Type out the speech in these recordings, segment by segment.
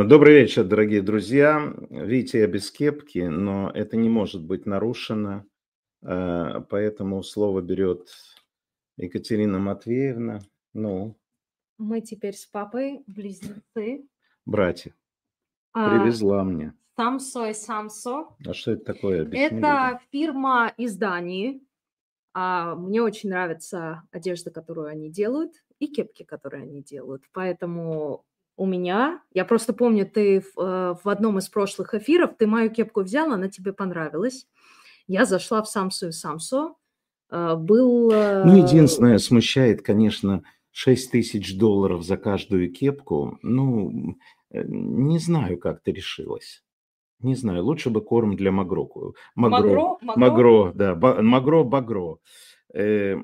Добрый вечер, дорогие друзья. Видите, я без кепки, но это не может быть нарушено, поэтому слово берет Екатерина Матвеевна. Ну, Мы теперь с папой близнецы. братья, А, привезла мне. Самсо и Самсо. А что это такое? Объясни людям. Это фирма изданий. Мне очень нравится одежда, которую они делают, и кепки, которые они делают. Поэтому я просто помню, ты в одном из прошлых эфиров, ты мою кепку взял, она тебе понравилась. Я зашла в Самсо и Самсо. Ну, единственное, смущает, конечно, $6000 за каждую кепку. Ну, не знаю, как ты решилась. Не знаю, лучше бы корм для Магро. Магро? Магро, да, Магро, Багро. Э,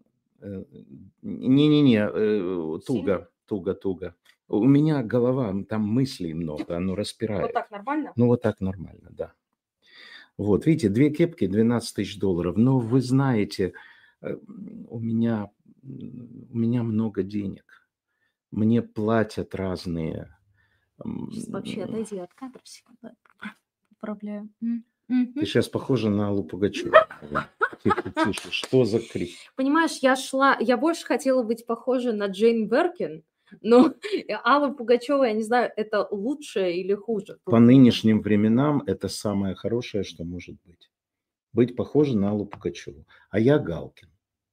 Не-не-не, Сильно? туго. У меня голова, там мыслей много, оно Вот распирает. так нормально? Ну, вот так нормально, да. Вот, видите, 2 кепки, $12 000. Но вы знаете, у меня много денег. Мне платят разные. Сейчас вообще отойди от кадра секунду. Поправляю. Ты сейчас похожа на Аллу Пугачеву. Тише, тише, что за крик? Понимаешь, я больше хотела быть похожа на Джейн Беркин, но Алла Пугачева, я не знаю, это лучше или хуже. По нынешним временам это самое хорошее, что может быть. Быть похожей на Аллу Пугачеву. А я Галкин.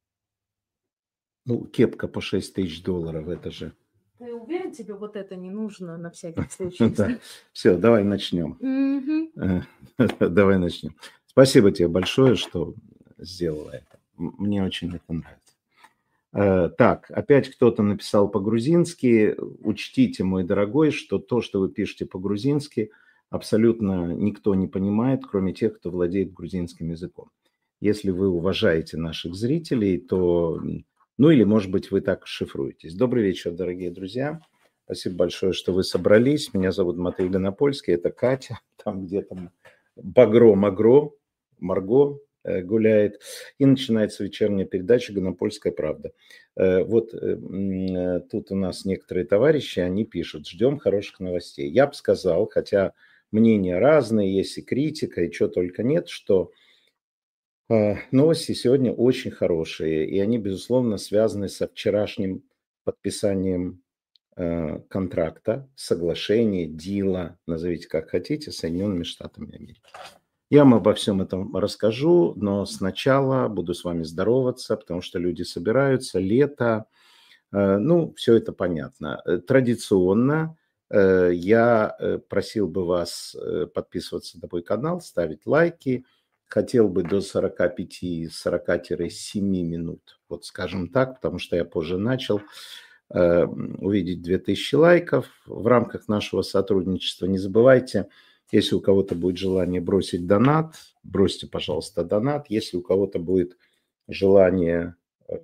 Ну, кепка по $6000, это же. Ты уверен, тебе вот это не нужно на всякий случай? Да. Все, давай начнем. Мгм. Давай начнем. Спасибо тебе большое, что сделала это. Мне очень это нравится. Так, опять кто-то написал по-грузински. Учтите, мой дорогой, что то, что вы пишете по-грузински, абсолютно никто не понимает, кроме тех, кто владеет грузинским языком. Если вы уважаете наших зрителей, то, ну или, может быть, вы так шифруетесь. Добрый вечер, дорогие друзья. Спасибо большое, что вы собрались. Меня зовут Матвей Гонопольский, это Катя, там где-то Багро-Магро, Марго гуляет. И начинается вечерняя передача «Гонопольская правда». Вот тут у нас некоторые товарищи, они пишут: ждем хороших новостей. Я бы сказал, хотя мнения разные, есть и критика, и чего только нет, что новости сегодня очень хорошие, и они, безусловно, связаны со вчерашним подписанием контракта, соглашения, дила, назовите как хотите, с Соединенными Штатами Америки. Я вам обо всем этом расскажу, но сначала буду с вами здороваться, потому что люди собираются, лето, ну, все это понятно. Традиционно я просил бы вас подписываться на мой канал, ставить лайки. Хотел бы до 45-40-7 минут, вот скажем так, потому что я позже начал, увидеть 2000 лайков в рамках нашего сотрудничества. Не забывайте, если у кого-то будет желание бросить донат, бросьте, пожалуйста, донат. Если у кого-то будет желание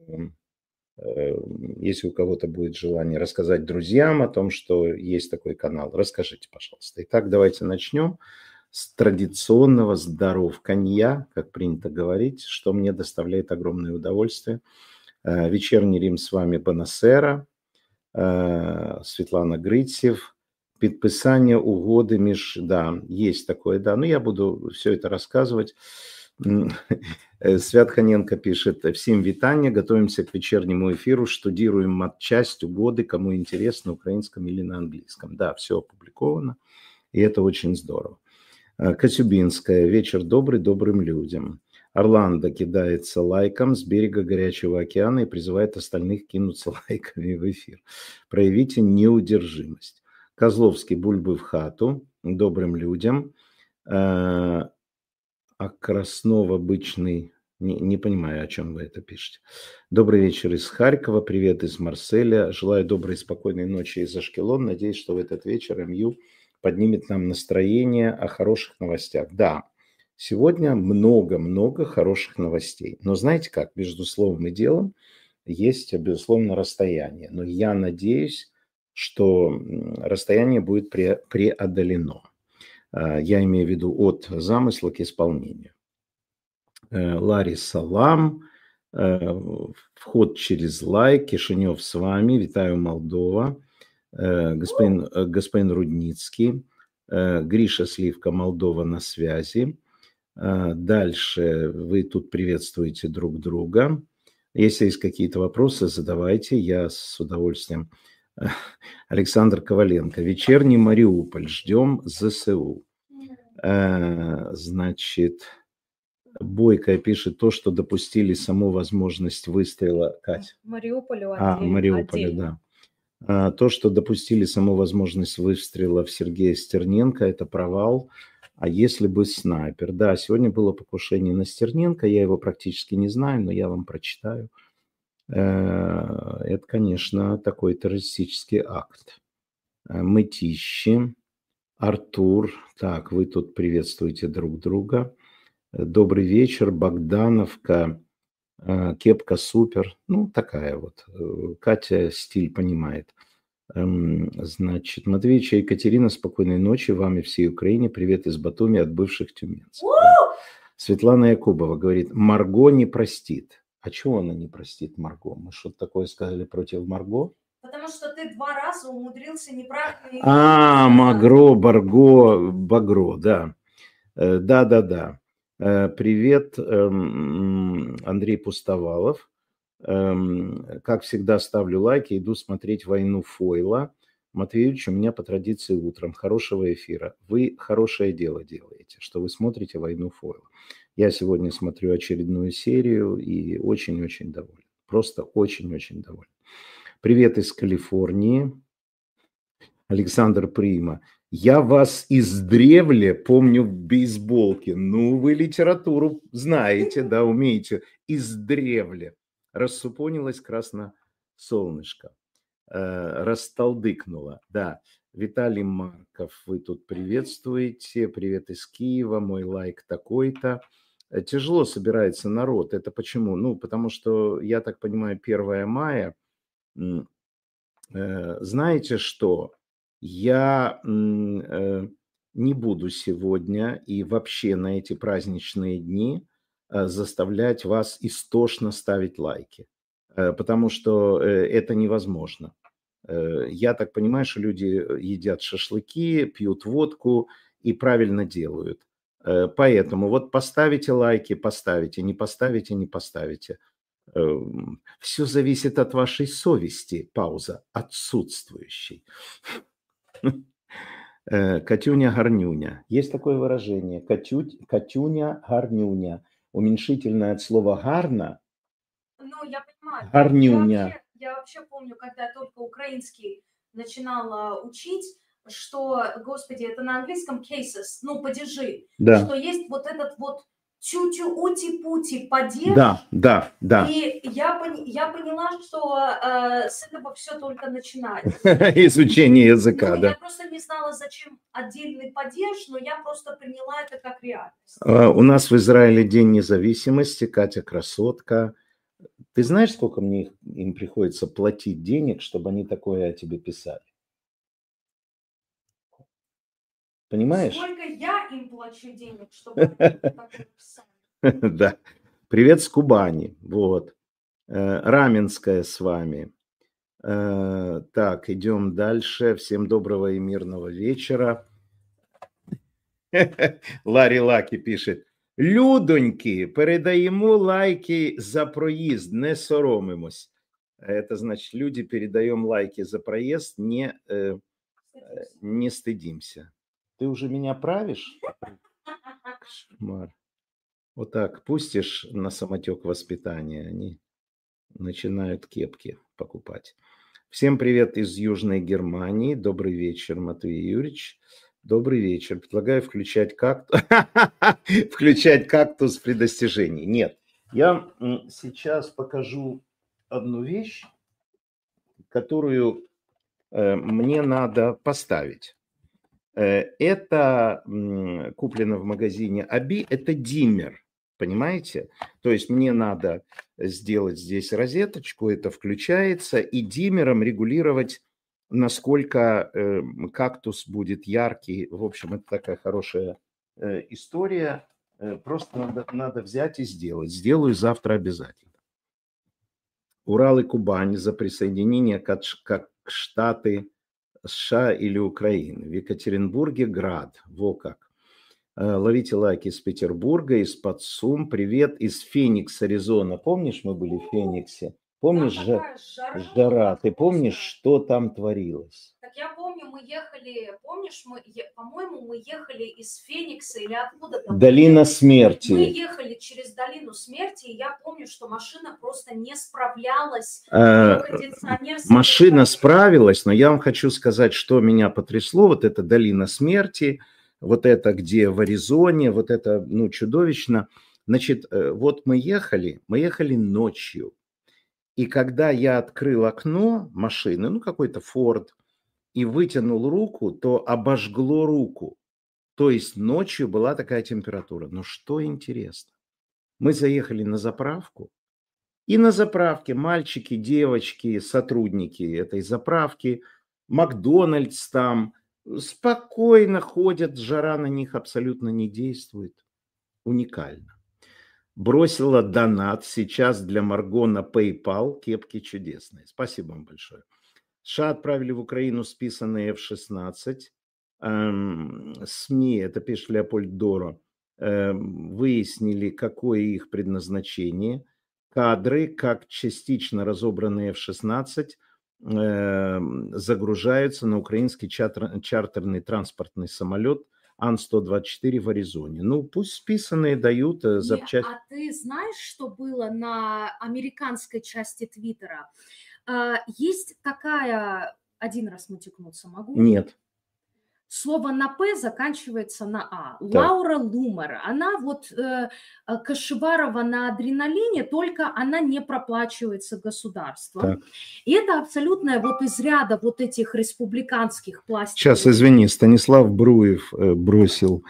рассказать друзьям о том, что есть такой канал, расскажите, пожалуйста. Итак, давайте начнем с традиционного здоровканья, как принято говорить, что мне доставляет огромное удовольствие. Вечерний Рим с вами Бонасера, Светлана Грицев, подписание угоды да, есть такое, да, но я буду все это рассказывать. Свят Ханенко пишет: всем витания, готовимся к вечернему эфиру, штудируем матчасть угоды, кому интересно, на украинском или на английском. Да, все опубликовано, и это очень здорово. Косюбинская: вечер добрый добрым людям. Орландо кидается лайком с берега горячего океана и призывает остальных кинуться лайками в эфир. Проявите неудержимость. Козловский: бульбы в хату добрым людям. А Краснов обычный... Не понимаю, о чем вы это пишете. Добрый вечер из Харькова, привет из Марселя. Желаю доброй спокойной ночи из Ашкелон. Надеюсь, что в этот вечер МЮ поднимет нам настроение о хороших новостях. Да, сегодня много-много хороших новостей. Но знаете как, между словом и делом есть, безусловно, расстояние. Но я надеюсь, что расстояние будет преодолено. Я имею в виду от замысла к исполнению. Ларри салам, вход через лайк, Кишинев с вами, витаю Молдова. господин Рудницкий, Гриша Сливка, Молдова на связи. Дальше вы тут приветствуете друг друга. Если есть какие-то вопросы, задавайте, я с удовольствием. Александр Коваленко. Вечерний Мариуполь. Ждем ЗСУ. Значит, Бойко пишет то, что допустили саму возможность выстрела. Кать. Мариуполю Мариуполе, отдельно. Да. То, что допустили саму возможность выстрела в Сергея Стерненко, это провал. А если бы снайпер? Да, сегодня было покушение на Стерненко, я его практически не знаю, но я вам прочитаю. Это, конечно, такой террористический акт. Мытищи, Артур, так, вы тут приветствуете друг друга. Добрый вечер, Богдановка, кепка супер. Ну, такая вот. Катя стиль понимает. Значит, Матвеевич и Екатерина, спокойной ночи вам и всей Украине. Привет из Батуми от бывших тюменцев. Светлана Якубова говорит, Марго не простит. А чего она не простит, Марго? Мы что-то такое сказали против Марго? Потому что ты 2 раза умудрился неправильно... Магро, Барго, Багро, да. Да. Привет, Андрей Пустовалов. Как всегда, ставлю лайки, иду смотреть «Войну Фойла». Матвеевич, у меня по традиции утром хорошего эфира. Вы хорошее дело делаете, что вы смотрите «Войну Фойла». Я сегодня смотрю очередную серию и очень-очень доволен. Просто очень-очень доволен. Привет из Калифорнии. Александр Прима. Я вас издревле помню в бейсболке. Ну, вы литературу знаете, да, умеете. Издревле. Рассупонилось красно солнышко. Растолдыкнуло. Да. Виталий Марков, вы тут приветствуете. Привет из Киева. Мой лайк такой-то. Тяжело собирается народ. Это почему? Ну, потому что, я так понимаю, 1 мая. Знаете что? Я не буду сегодня и вообще на эти праздничные дни заставлять вас истошно ставить лайки, потому что это невозможно. Я так понимаю, что люди едят шашлыки, пьют водку и правильно делают. Поэтому вот поставите лайки, поставите, не поставите, не поставите. Все зависит от вашей совести. Пауза. Отсутствующей. Катюня-горнюня. Есть такое выражение. Катюня-горнюня. Уменьшительное от слова гарна. Ну, я понимаю. Горнюня. Я вообще помню, когда я только украинский начинала учить, что, господи, это на английском cases, ну, падежи. Да. Что есть вот этот вот тю-тю-ути-пути падеж. Да. И я поняла, что с этого все только начинается. Изучение языка, да. Я просто не знала, зачем отдельный падеж, но я просто приняла это как реальность. У нас в Израиле День независимости. Катя красотка. Ты знаешь, сколько мне им приходится платить денег, чтобы они такое о тебе писали? Понимаешь? Сколько я им плачу денег, чтобы такое писали? Да. Привет с Кубани. Вот. Раменская с вами. Так, идем дальше. Всем доброго и мирного вечера. Ларі Лакі пише. Людоньки, передаємо лайки за проезд, не соромимось. Это значит, люди, передаем лайки за проезд, не стыдимся. Ты уже меня правишь? Кошмар. Вот так пустишь на самотек воспитания, они начинают кепки покупать. Всем привет из Южной Германии. Добрый вечер, Матвей Юрьевич. Добрый вечер. Предлагаю включать кактус при достижении. Нет, я сейчас покажу одну вещь, которую мне надо поставить. Это куплено в магазине Аби, это диммер, понимаете? То есть мне надо сделать здесь розеточку, это включается, и диммером регулировать, насколько кактус будет яркий. В общем, это такая хорошая история. Просто надо взять и сделать. Сделаю завтра обязательно. Урал и Кубань за присоединение как Штаты США или Украины. В Екатеринбурге град. Во как. Ловите лайки из Петербурга, из-под Сум. Привет из Феникс, Аризона. Помнишь, мы были в Фениксе? Помнишь, жара? Ты помнишь, что там творилось? Так я помню, мы ехали, помнишь, по-моему, мы ехали из Феникса или откуда-то. Долина смерти. Мы ехали через долину смерти, и я помню, что машина просто не справлялась. Машина справилась, но я вам хочу сказать, что меня потрясло. Вот эта долина смерти, вот это где в Аризоне, вот это, ну, чудовищно. Значит, вот мы ехали ночью. И когда я открыл окно машины, ну, какой-то Форд, и вытянул руку, то обожгло руку. То есть ночью была такая температура. Но что интересно, мы заехали на заправку, и на заправке мальчики, девочки, сотрудники этой заправки, Макдональдс там, спокойно ходят, жара на них абсолютно не действует. Уникально. Бросила донат сейчас для Марго на PayPal. Кепки чудесные. Спасибо вам большое. США отправили в Украину списанные F-16. СМИ, это пишет Леопольд Доро, выяснили, какое их предназначение. Кадры, как частично разобранные F-16 загружаются на украинский чартерный транспортный самолет Ан-124 в Аризоне. Ну, пусть списанные дают запчасти. А ты знаешь, что было на американской части Твиттера? Есть такая... Один раз матюкнуться могу? Нет. Слово на «п» заканчивается на «а». Так. Лаура Лумер. Она вот Кашеварова на адреналине, только она не проплачивается государством. Так. И это абсолютно вот из ряда вот этих республиканских пластиковых... Сейчас, извини, Станислав Бруев бросил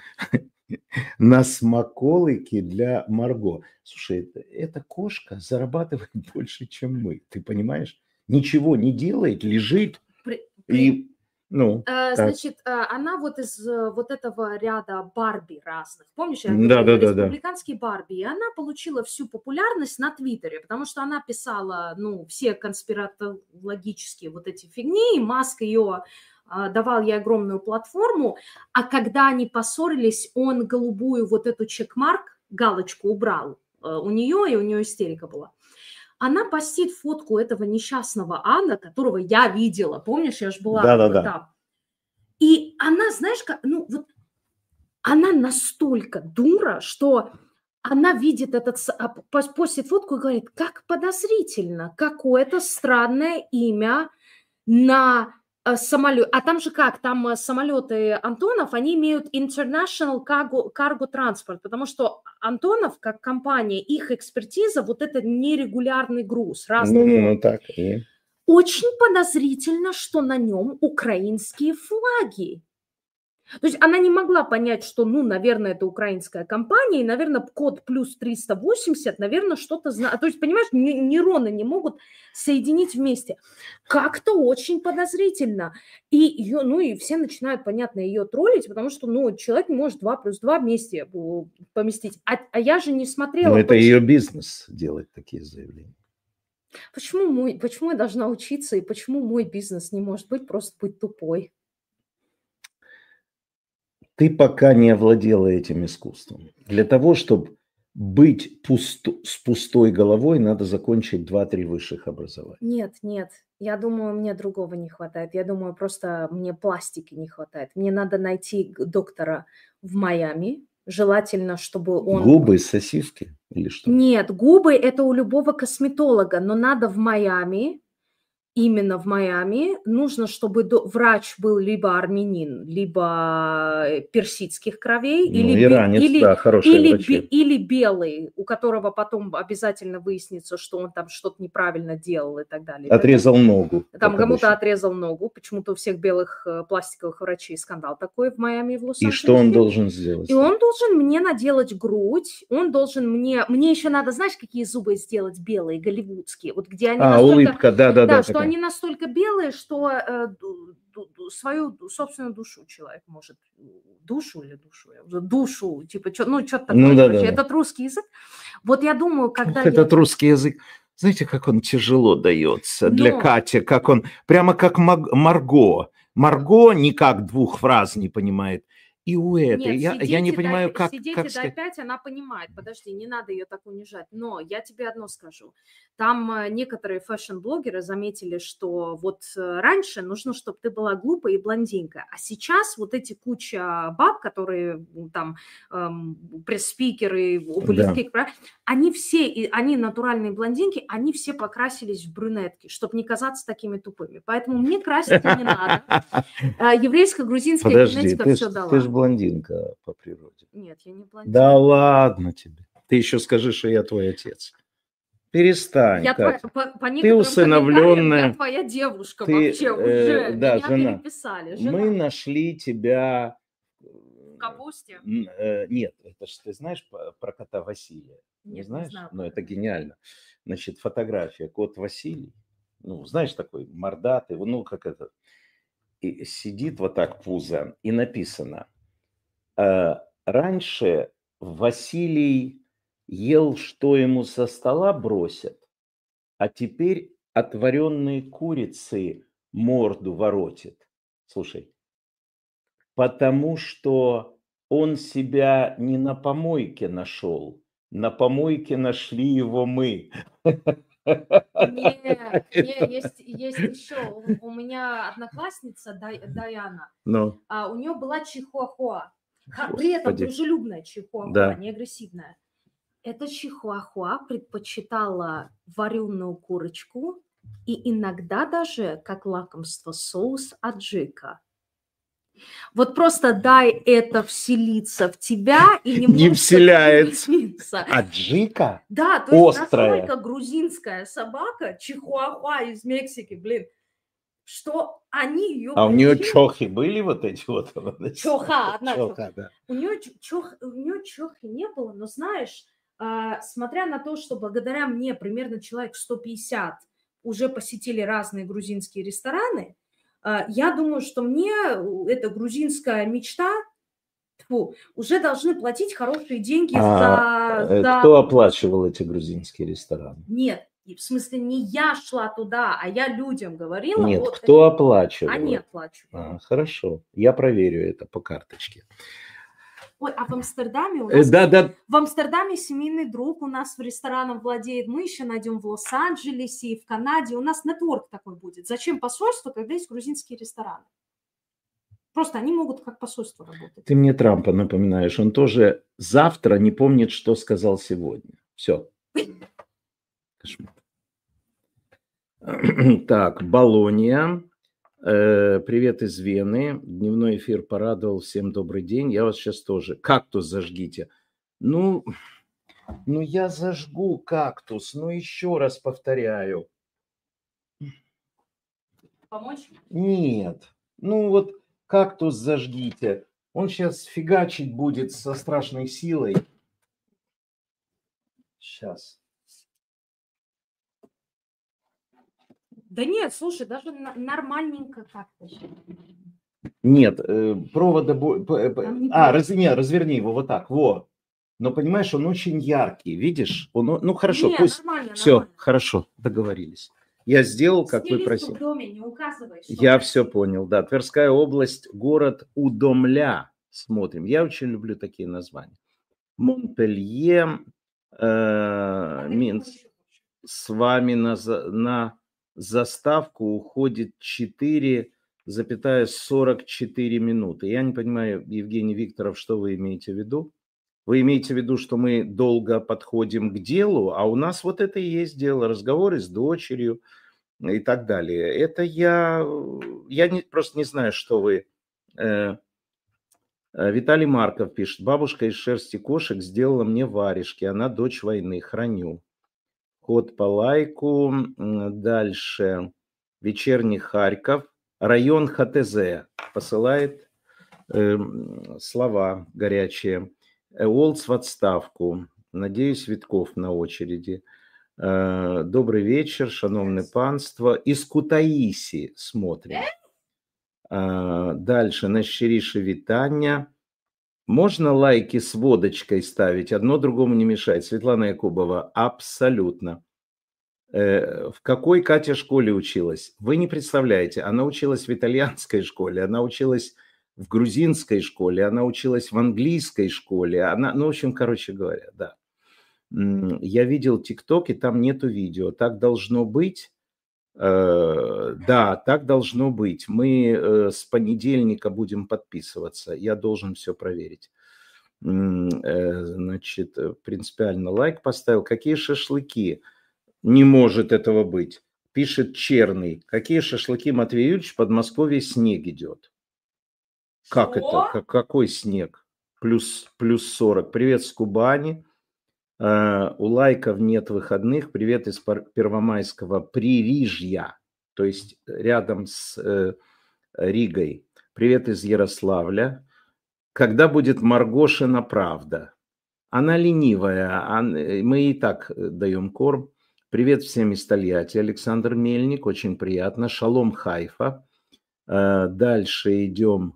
на смаколыки для Марго. Слушай, эта кошка зарабатывает больше, чем мы. Ты понимаешь? Ничего не делает, лежит и... Ну, значит, она вот из вот этого ряда Барби разных, помнишь, я говорила, республиканские Барби, и она получила всю популярность на Твиттере, потому что она писала, ну, все конспиратологические вот эти фигни, и Маск ее давал ей огромную платформу, а когда они поссорились, он голубую вот эту чекмарк, галочку убрал у нее, и у нее истерика была. Она постит фотку этого несчастного Анна, которого я видела. Помнишь, я же была там. И она, знаешь, как, ну вот она настолько дура, что она видит постит фотку и говорит, как подозрительно, какое-то странное имя на самолет. А там же как, там самолеты Антонов, они имеют International Cargo Transport, потому что Антонов, как компания, их экспертиза, вот это нерегулярный груз. Ну, так. Очень подозрительно, что на нем украинские флаги. То есть она не могла понять, что, ну, наверное, это украинская компания, и, наверное, код плюс 380, наверное, что-то знает. То есть, понимаешь, нейроны не могут соединить вместе. Как-то очень подозрительно. И ее, ну, и все начинают, понятно, ее троллить, потому что, ну, человек не может 2 + 2 вместе поместить. А я же не смотрела... Но это ее бизнес делать такие заявления. Почему я должна учиться, и почему мой бизнес не может просто быть тупой? Ты пока не овладела этим искусством. Для того, чтобы быть с пустой головой, надо закончить 2-3 высших образования. Нет. Я думаю, мне другого не хватает. Я думаю, просто мне пластики не хватает. Мне надо найти доктора в Майами. Желательно, чтобы он... Губы, сосиски или что? Нет, губы – это у любого косметолога, но надо в Майами. Именно в Майами нужно, чтобы врач был либо армянин, либо персидских кровей, или белый, у которого потом обязательно выяснится, что он там что-то неправильно делал и так далее. Отрезал ногу. Там кому-то отрезал ногу. Почему-то у всех белых пластиковых врачей скандал такой в Майами и в Лос-Анджелесе. И что он должен сделать? И он должен мне наделать грудь, он должен мне еще надо, знаешь, какие зубы сделать белые, голливудские, вот где они улыбка, да, что они настолько белые, что свою собственную душу человек может, душу, типа, что-то такое, этот русский язык. Вот я думаю, когда... Этот русский язык, знаете, как он тяжело дается для Кати, как он, прямо как Марго. Марго никак 2 фраз не понимает. И у этой. Нет, Я не понимаю, как сидите сказать. до 5, она понимает. Подожди, не надо ее так унижать. Но я тебе одно скажу. Там некоторые фэшн-блогеры заметили, что вот раньше нужно, чтобы ты была глупая и блондинка. А сейчас вот эти куча баб, которые там пресс-спикеры, политики, они все, они натуральные блондинки, они все покрасились в брюнетки, чтобы не казаться такими тупыми. Поэтому мне красить не надо. Еврейско-грузинская генетика все дала. Ты же блондинка по природе. Нет, я не блондинка. Да ладно тебе. Ты еще скажи, что я твой отец. Перестань, Катя. По Ты усыновленная. Я твоя девушка вообще уже. Да, меня жена. переписали. Мы нашли тебя... В капусте? Нет, это же ты знаешь про кота Василия? Нет, не знаешь? Не знаю. Но это гениально. Значит, фотография. Кот Василий. Ну, знаешь, такой мордатый. Ну, как это... И сидит вот так пузо, и написано: раньше Василий ел, что ему со стола бросят, а теперь отваренные курицы морду воротит. Слушай, потому что он себя не на помойке нашел, на помойке нашли его мы. Нет, есть еще. У меня одноклассница Даяна, у нее была чихуахуа. При этом дружелюбная чихуахуа, не агрессивная. Эта чихуахуа предпочитала вареную курочку и иногда даже как лакомство соус аджика. Вот просто дай это вселиться в тебя и немножко... Не вселяется. Аджика? Да, то есть настолько грузинская собака, чихуахуа из Мексики, блин, что они ее... А у нее чохи были вот эти вот? Чоха, одна чоха. Да. У нее чохи не было, но знаешь, смотря на то, что благодаря мне примерно человек 150 уже посетили разные грузинские рестораны, я думаю, что мне эта грузинская мечта уже должны платить хорошие деньги за... Кто оплачивал эти грузинские рестораны? Нет, в смысле не я шла туда, а я людям говорила. Нет, вот кто оплачивал? Они оплачивали. Хорошо, я проверю это по карточке. Ой, а в Амстердаме у нас... В Амстердаме семейный друг у нас в рестораном владеет. Мы еще найдем в Лос-Анджелесе и в Канаде. У нас нетворк такой будет. Зачем посольство, когда есть грузинские рестораны? Просто они могут как посольство работать. Ты мне Трампа напоминаешь. Он тоже завтра не помнит, что сказал сегодня. Все. Кошмар. Так, Болония. Привет из Вены. Дневной эфир порадовал. Всем добрый день. Я вас сейчас тоже. Кактус зажгите. Ну я зажгу кактус. Но еще раз повторяю. Помочь? Нет. Вот кактус зажгите. Он сейчас фигачить будет со страшной силой. Сейчас. Да нет, слушай, даже нормальненько как-то. Нет, провода... разверни его вот так, вот. Но понимаешь, он очень яркий, видишь? Ну хорошо, нет, пусть... Нормально, все, нормально. Хорошо, договорились. Я сделал, как вы просили. В доме, не указывай, я все понял, да. Тверская область, город Удомля. Смотрим. Я очень люблю такие названия. Монпелье, Минск. С вами на заставку уходит 4,44 минуты. Я не понимаю, Евгений Викторов, что вы имеете в виду? Вы имеете в виду, что мы долго подходим к делу, а у нас вот это и есть дело, разговоры с дочерью и так далее. Это я просто не знаю, что вы... Виталий Марков пишет: бабушка из шерсти кошек сделала мне варежки, она дочь войны, храню. Код по лайку. Дальше. Вечерний Харьков. Район ХТЗ посылает слова горячие. Уолтс в отставку. Надеюсь, Витков на очереди. Добрый вечер, шановне панство. Из Кутаиси смотрим. Дальше. Найщиріше вітання. Можно лайки с водочкой ставить, одно другому не мешает. Светлана Якубова, абсолютно. В какой Катя школе училась? Вы не представляете, она училась в итальянской школе, она училась в грузинской школе, она училась в английской школе, ну, в общем, короче говоря, да. Я видел ТикТок, и там нету видео. Так должно быть. Да, так должно быть. Мы с понедельника будем подписываться. Я должен все проверить. Значит, принципиально лайк поставил. Какие шашлыки? Не может этого быть. Пишет Черный. Какие шашлыки, Матвей Юрьевич? В Подмосковье снег идет. Как это? Какой снег? Плюс 40. Привет с Кубани. У лайков нет выходных. Привет из Первомайского Пририжья, то есть рядом с Ригой. Привет из Ярославля. Когда будет Маргошина правда? Она ленивая, мы и так даем корм. Привет всем из Тольятти. Александр Мельник, очень приятно. Шалом Хайфа. Дальше идем.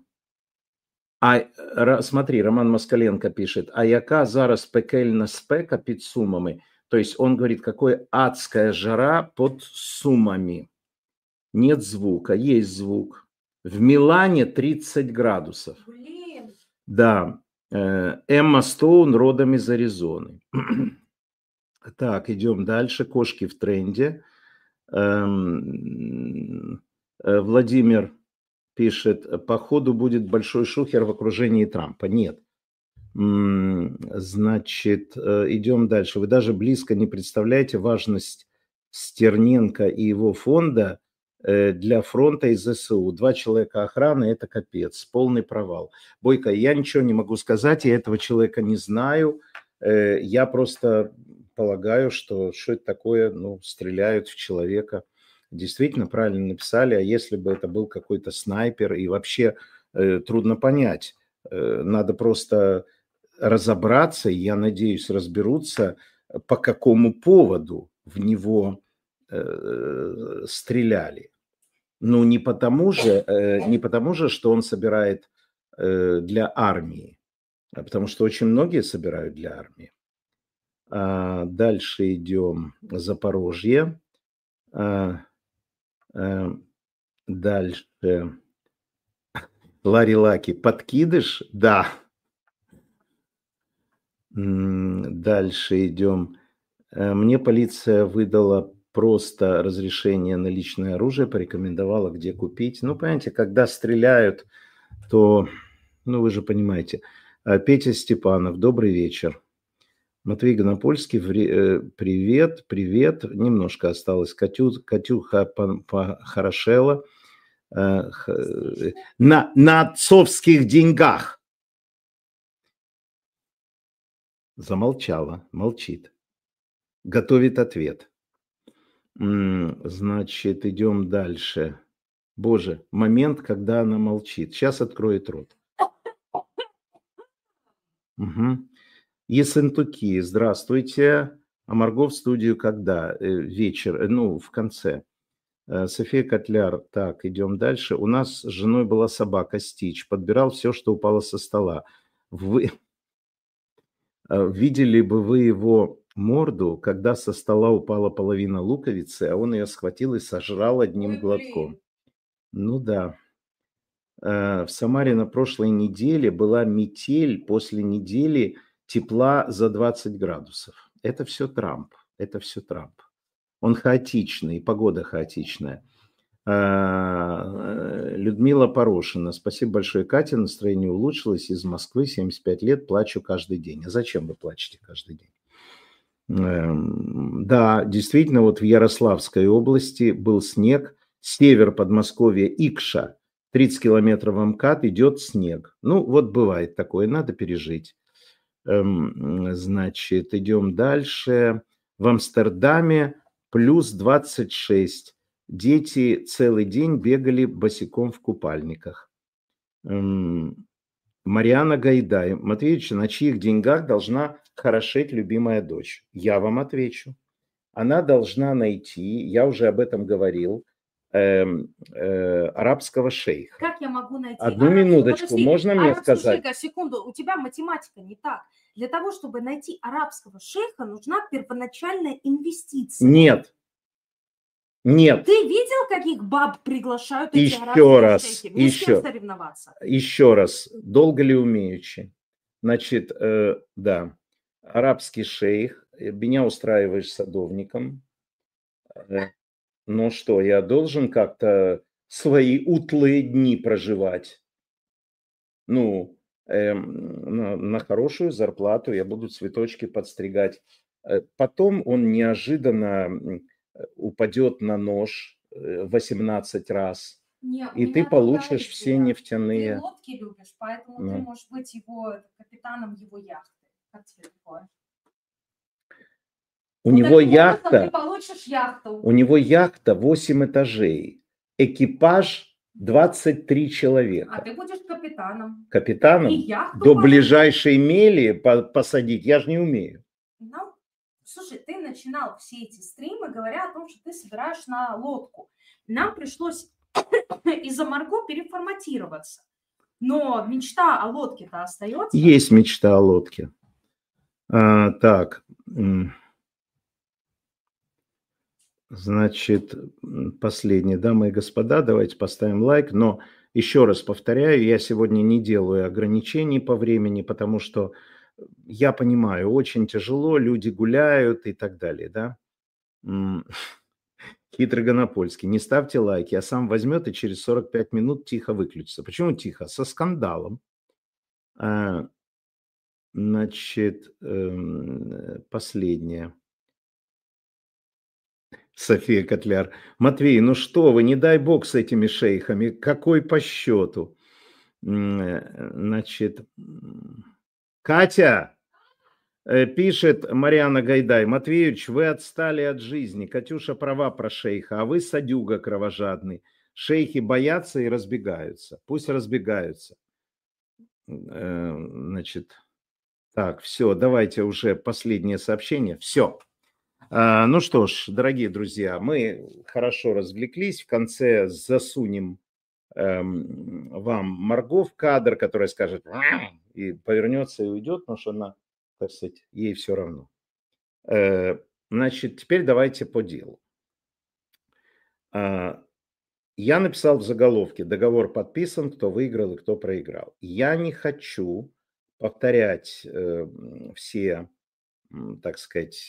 Смотри, Роман Москаленко пишет, а яка зараз пекельна спека під Сумами? То есть он говорит, какая адская жара под Сумами. Нет звука, есть звук. В Милане 30 градусов. Блин. Да, Эмма Стоун родом из Аризоны. Так, идем дальше. Кошки в тренде. Владимир пишет, походу будет большой шухер в окружении Трампа. Нет. Значит, идем дальше. Вы даже близко не представляете важность Стерненко и его фонда для фронта и ЗСУ. 2 человека охраны – это капец, полный провал. Бойко, я ничего не могу сказать, я этого человека не знаю. Я просто полагаю, что это такое, ну, стреляют в человека. Действительно, правильно написали, а если бы это был какой-то снайпер, и вообще трудно понять. Надо просто разобраться, и я надеюсь, разберутся, по какому поводу в него стреляли. Ну, не потому же, что он собирает для армии, а потому что очень многие собирают для армии. Дальше идем. Запорожье. Дальше. Ларри Лаки. Подкидыш? Да. Дальше идем. Мне полиция выдала просто разрешение на личное оружие, порекомендовала, где купить. Ну, понимаете, когда стреляют, то, ну, вы же понимаете. Петя Степанов, добрый вечер. Матвей Гонопольский, привет, привет. Немножко осталось. Катюха похорошела. На отцовских деньгах. Замолчала, молчит. Готовит ответ. Значит, идем дальше. Боже, момент, когда она молчит. Сейчас откроет рот. Угу. Ессентуки, здравствуйте. А Марго в студию когда? Вечер, ну, в конце. София Котляр. Так, идем дальше. У нас с женой была собака Стич. Подбирал все, что упало со стола. Видели бы вы его морду, когда со стола упала половина луковицы, а он ее схватил и сожрал одним глотком. Ну да. В Самаре на прошлой неделе была метель, после недели тепла за 20 градусов. Это все Трамп. Это все Трамп. Он хаотичный, погода хаотичная. Людмила Порошина. Спасибо большое, Катя. Настроение улучшилось. Из Москвы, 75 лет, плачу каждый день. А зачем вы плачете каждый день? Да, действительно, вот в Ярославской области был снег. Север Подмосковья, Икша, 30 километров в МКАД, идет снег. Ну, вот бывает такое, надо пережить. Значит, идем дальше. В Амстердаме плюс 26. Дети целый день бегали босиком в купальниках. Марьяна Гайдай. Матвеевич, на чьих деньгах должна хорошеть любимая дочь? Я вам отвечу. Она должна найти, я уже об этом говорил, арабского шейха. Как я могу найти Одну минуточку, Подожди, можно мне сказать? Шейха, секунду, у тебя математика не так. Для того, чтобы найти арабского шейха, нужна первоначальная инвестиция. Нет. Нет. Ты видел, каких баб приглашают эти Еще арабские раз, шейхи? Мне с кем соревноваться? еще раз. Долго ли умеючи? Значит, да, арабский шейх, меня устраиваешь садовником. Ну что, я должен как-то свои утлые дни проживать? Ну, на хорошую зарплату я буду цветочки подстригать. Потом он неожиданно упадет на нож 18 раз, Не, у и ты меня другая получишь все идея. Ты нефтяные. лодки любишь, поэтому ты Ну, можешь быть его капитаном его яхты. Как тебе такое? у Ну, него таким образом ты яхта, получишь яхту. у него яхта 8 этажей, экипаж 23 А человека. ты будешь капитаном. И Капитаном яхту до получишь. ближайшей мели посадить я же не умею. Ну, слушай, ты начинал все эти стримы, говоря о том, что ты собираешь на лодку. Нам пришлось из-за Марго переформатироваться. Но мечта о лодке-то остается. Есть мечта о лодке. Так, значит, последнее, дамы и господа, давайте поставим лайк. Но еще раз повторяю, я сегодня не делаю ограничений по времени, потому что я понимаю, очень тяжело, люди гуляют и так далее, да. Хитрый Гонопольский, не ставьте лайки, а сам возьмет и через 45 минут тихо выключится. Почему тихо? Со скандалом. Значит, последнее. София Котляр. Матвей, ну что вы, не дай бог с этими шейхами. Какой по счету? Значит, Катя, пишет Марьяна Гайдай. Матвеевич, вы отстали от жизни. Катюша права про шейха, а вы садюга кровожадный. Шейхи боятся и разбегаются. Пусть разбегаются. Значит, так, все, давайте уже последнее сообщение. Все. Ну что ж, дорогие друзья, мы хорошо развлеклись. В конце засунем вам Марго в кадр, которая скажет и повернется и уйдет, потому что она, так сказать, ей все равно. Значит, теперь давайте по делу. Я написал в заголовке: договор подписан, кто выиграл и кто проиграл. Я не хочу повторять все, так сказать,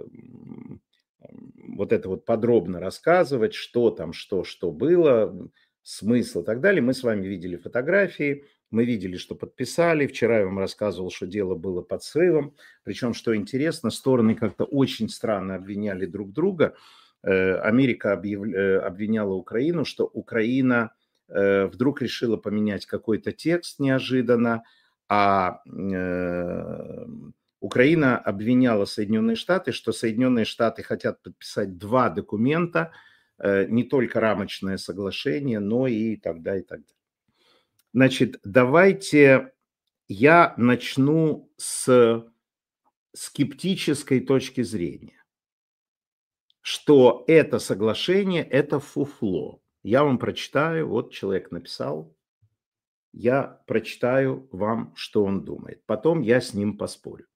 вот это вот подробно рассказывать, что там, что было, смысл и так далее. Мы с вами видели фотографии, мы видели, что подписали. Вчера я вам рассказывал, что дело было под срывом. Причем, что интересно, стороны как-то очень странно обвиняли друг друга. Америка обвиняла Украину, что Украина вдруг решила поменять какой-то текст неожиданно, а Украина обвиняла Соединенные Штаты, что Соединенные Штаты хотят подписать 2 документа, не только рамочное соглашение, но и так далее, и так далее. Значит, давайте я начну с скептической точки зрения, что это соглашение – это фуфло. Я вам прочитаю, вот человек написал, я прочитаю вам, что он думает. Потом я с ним поспорю.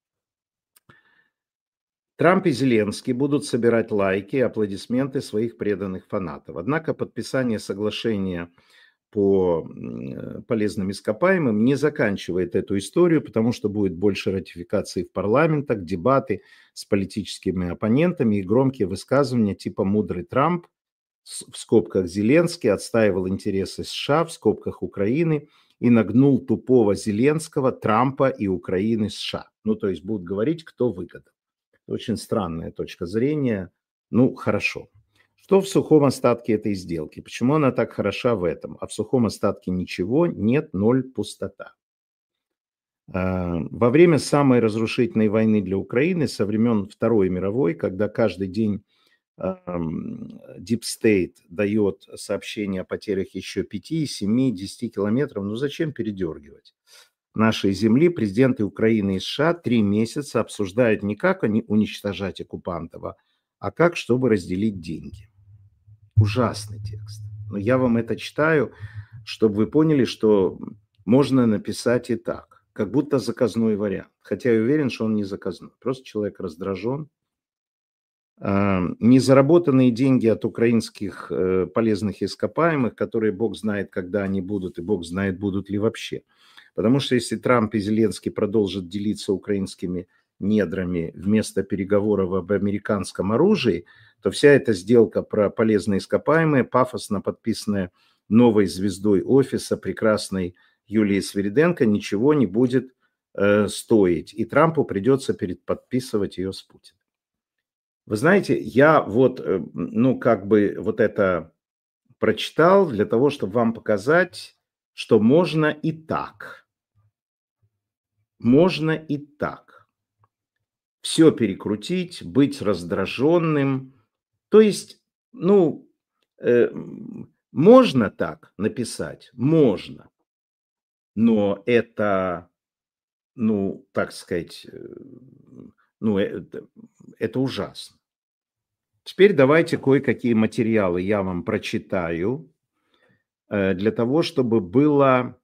Трамп и Зеленский будут собирать лайки и аплодисменты своих преданных фанатов. Однако подписание соглашения по полезным ископаемым не заканчивает эту историю, потому что будет больше ратификаций в парламентах, дебаты с политическими оппонентами и громкие высказывания типа «мудрый Трамп», в скобках Зеленский, отстаивал интересы США, в скобках Украины, и нагнул тупого Зеленского, Трампа и Украины США. Ну, то есть будут говорить, кто выгоден. Очень странная точка зрения. Ну, хорошо. Что в сухом остатке этой сделки? Почему она так хороша в этом? А в сухом остатке ничего, нет, ноль, пустота. Во время самой разрушительной войны для Украины со времен Второй мировой, когда каждый день Deep State дает сообщение о потерях еще 5, 7, 10 километров, ну зачем передергивать? Нашей земли президенты Украины и США 3 месяца обсуждают не как уничтожать оккупантов, а как, чтобы разделить деньги. Ужасный текст. Но я вам это читаю, чтобы вы поняли, что можно написать и так, как будто заказной вариант. Хотя я уверен, что он не заказной. Просто человек раздражен. незаработанные деньги от украинских полезных ископаемых, которые Бог знает, когда они будут, и Бог знает, будут ли вообще. Потому что если Трамп и Зеленский продолжат делиться украинскими недрами вместо переговоров об американском оружии, то вся эта сделка про полезные ископаемые, пафосно подписанная новой звездой офиса, прекрасной Юлией Свириденко, ничего не будет стоить. И Трампу придется подписывать ее с Путиным. Вы знаете, я вот это прочитал для того, чтобы вам показать, что можно и так. Можно и так. Все перекрутить, быть раздраженным. То есть, можно так написать? Можно. Но это, так сказать, это ужасно. Теперь давайте кое-какие материалы я вам прочитаю для того, чтобы было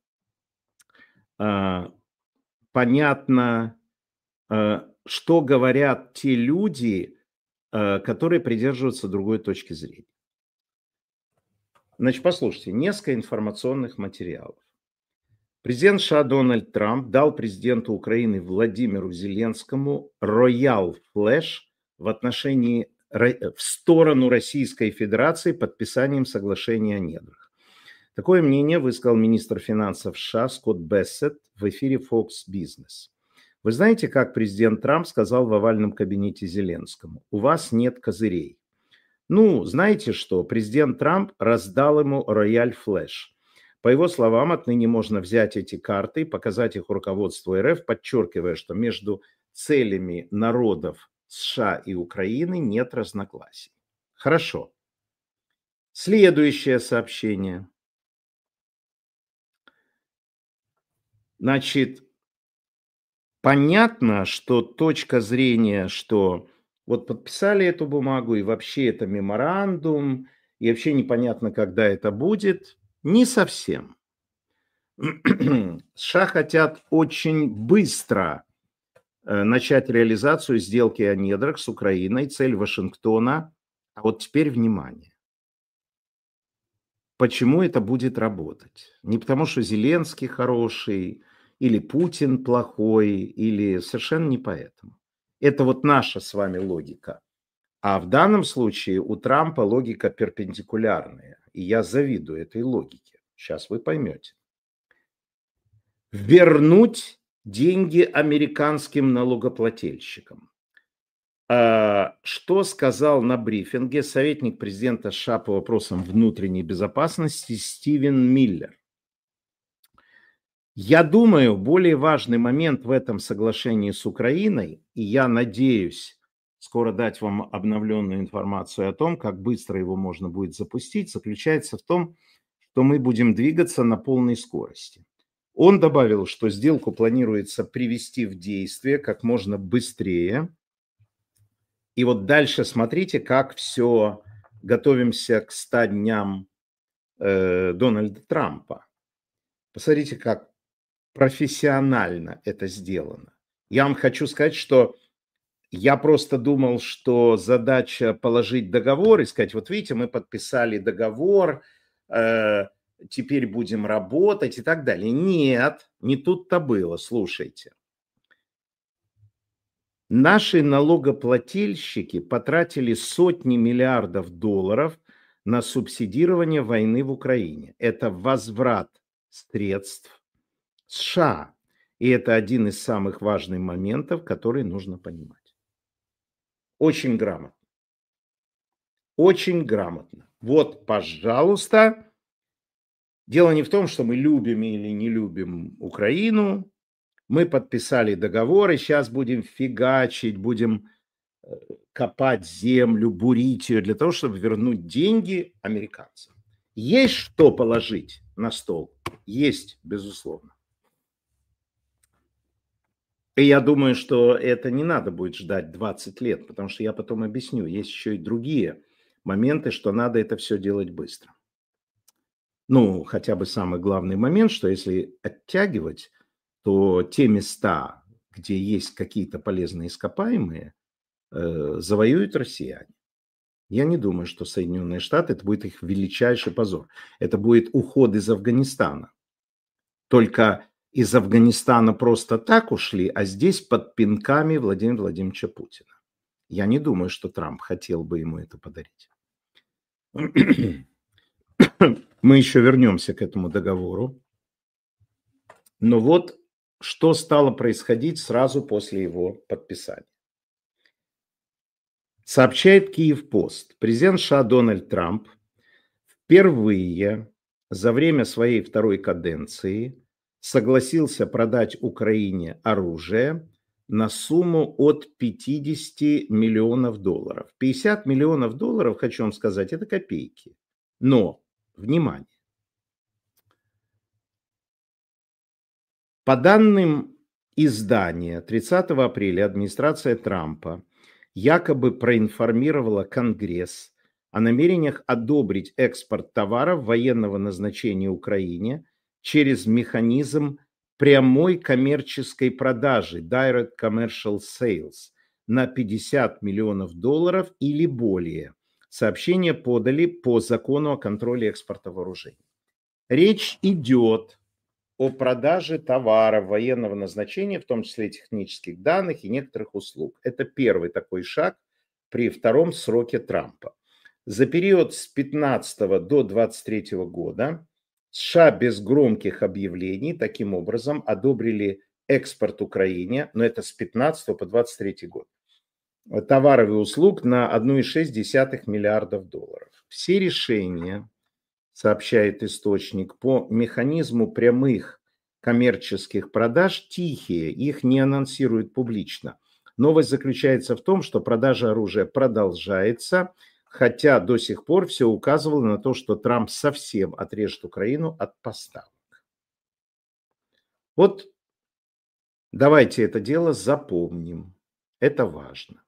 понятно, что говорят те люди, которые придерживаются другой точки зрения. Значит, послушайте, несколько информационных материалов. Президент США Дональд Трамп дал президенту Украины Владимиру Зеленскому роял флеш в сторону Российской Федерации подписанием соглашения о недрах. Такое мнение высказал министр финансов США Скотт Бессет в эфире Fox Business. Вы знаете, как президент Трамп сказал в овальном кабинете Зеленскому: у вас нет козырей. Знаете что, президент Трамп раздал ему рояль флеш. По его словам, отныне можно взять эти карты и показать их руководству РФ, подчеркивая, что между целями народов США и Украины нет разногласий. Хорошо. Следующее сообщение. Значит, понятно, что точка зрения, что вот подписали эту бумагу, и вообще это меморандум, и вообще непонятно, когда это будет, не совсем. США хотят очень быстро начать реализацию сделки о недрах с Украиной. Цель Вашингтона. А вот теперь внимание. Почему это будет работать? Не потому, что Зеленский хороший, или Путин плохой, или совершенно не поэтому. Это вот наша с вами логика. А в данном случае у Трампа логика перпендикулярная. И я завидую этой логике. Сейчас вы поймете. Вернуть деньги американским налогоплательщикам. Что сказал на брифинге советник президента США по вопросам внутренней безопасности Стивен Миллер? Я думаю, более важный момент в этом соглашении с Украиной, и я надеюсь скоро дать вам обновленную информацию о том, как быстро его можно будет запустить, заключается в том, что мы будем двигаться на полной скорости. Он добавил, что сделку планируется привести в действие как можно быстрее. И вот дальше смотрите, как все, готовимся к 100 дням Дональда Трампа. Посмотрите, как профессионально это сделано. Я вам хочу сказать, что я просто думал, что задача положить договор и сказать: вот видите, мы подписали договор, теперь будем работать и так далее. Нет, не тут-то было, слушайте. Наши налогоплательщики потратили сотни миллиардов долларов на субсидирование войны в Украине. Это возврат средств США. И это один из самых важных моментов, который нужно понимать. Очень грамотно. Очень грамотно. Вот, пожалуйста. Дело не в том, что мы любим или не любим Украину. Мы подписали договор, и сейчас будем фигачить, будем копать землю, бурить ее для того, чтобы вернуть деньги американцам. Есть что положить на стол? Есть, безусловно. И я думаю, что это не надо будет ждать 20 лет, потому что я потом объясню. Есть еще и другие моменты, что надо это все делать быстро. Хотя бы самый главный момент, что если оттягивать, то те места, где есть какие-то полезные ископаемые, завоюют россияне. Я не думаю, что Соединенные Штаты, это будет их величайший позор. Это будет уход из Афганистана. Только из Афганистана просто так ушли, а здесь под пинками Владимира Владимировича Путина. Я не думаю, что Трамп хотел бы ему это подарить. Мы еще вернемся к этому договору. Но вот что стало происходить сразу после его подписания. Сообщает Киев-Пост. Президент США Дональд Трамп впервые за время своей второй каденции согласился продать Украине оружие на сумму от 50 миллионов долларов. 50 миллионов долларов, хочу вам сказать, это копейки. Но, внимание, по данным издания, 30 апреля администрация Трампа якобы проинформировала Конгресс о намерениях одобрить экспорт товаров военного назначения Украине через механизм прямой коммерческой продажи Direct Commercial Sales на 50 миллионов долларов или более. Сообщение подали по закону о контроле экспорта вооружений. Речь идет о продаже товаров военного назначения, в том числе технических данных и некоторых услуг. Это первый такой шаг при втором сроке Трампа. За период с 15 до 23 года США без громких объявлений таким образом одобрили экспорт Украине, но это с 15 по 23 год, товаров и услуг на 1,6 миллиардов долларов. Все решения, сообщает источник, по механизму прямых коммерческих продаж тихие, их не анонсируют публично. Новость заключается в том, что продажа оружия продолжается, хотя до сих пор все указывало на то, что Трамп совсем отрежет Украину от поставок. Вот давайте это дело запомним. Это важно.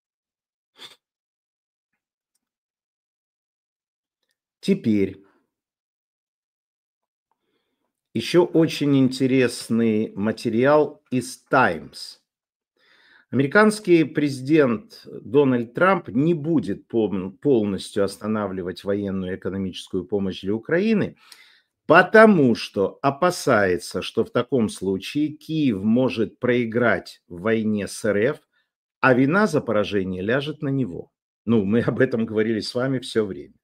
Теперь еще очень интересный материал из Times. Американский президент Дональд Трамп не будет полностью останавливать военную и экономическую помощь для Украины, потому что опасается, что в таком случае Киев может проиграть в войне с РФ, а вина за поражение ляжет на него. Ну, мы об этом говорили с вами все время.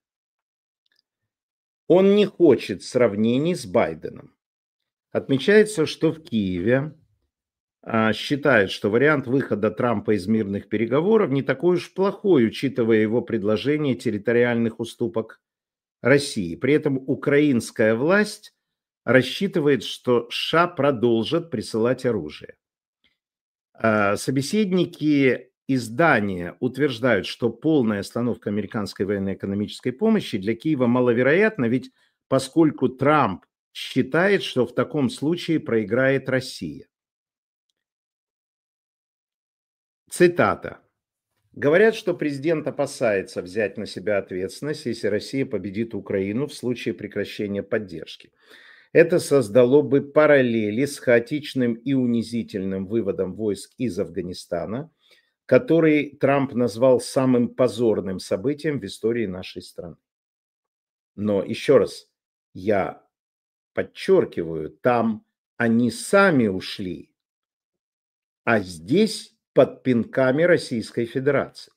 Он не хочет сравнений с Байденом. Отмечается, что в Киеве считает, что вариант выхода Трампа из мирных переговоров не такой уж плохой, учитывая его предложение территориальных уступок России. При этом украинская власть рассчитывает, что США продолжат присылать оружие. Собеседники издания утверждают, что полная остановка американской военно-экономической помощи для Киева маловероятна, ведь поскольку Трамп считает, что в таком случае проиграет Россия. Цитата. Говорят, что президент опасается взять на себя ответственность, если Россия победит Украину в случае прекращения поддержки. Это создало бы параллели с хаотичным и унизительным выводом войск из Афганистана, который Трамп назвал самым позорным событием в истории нашей страны. Но еще раз, я подчеркиваю, там они сами ушли, а здесь под пинками Российской Федерации.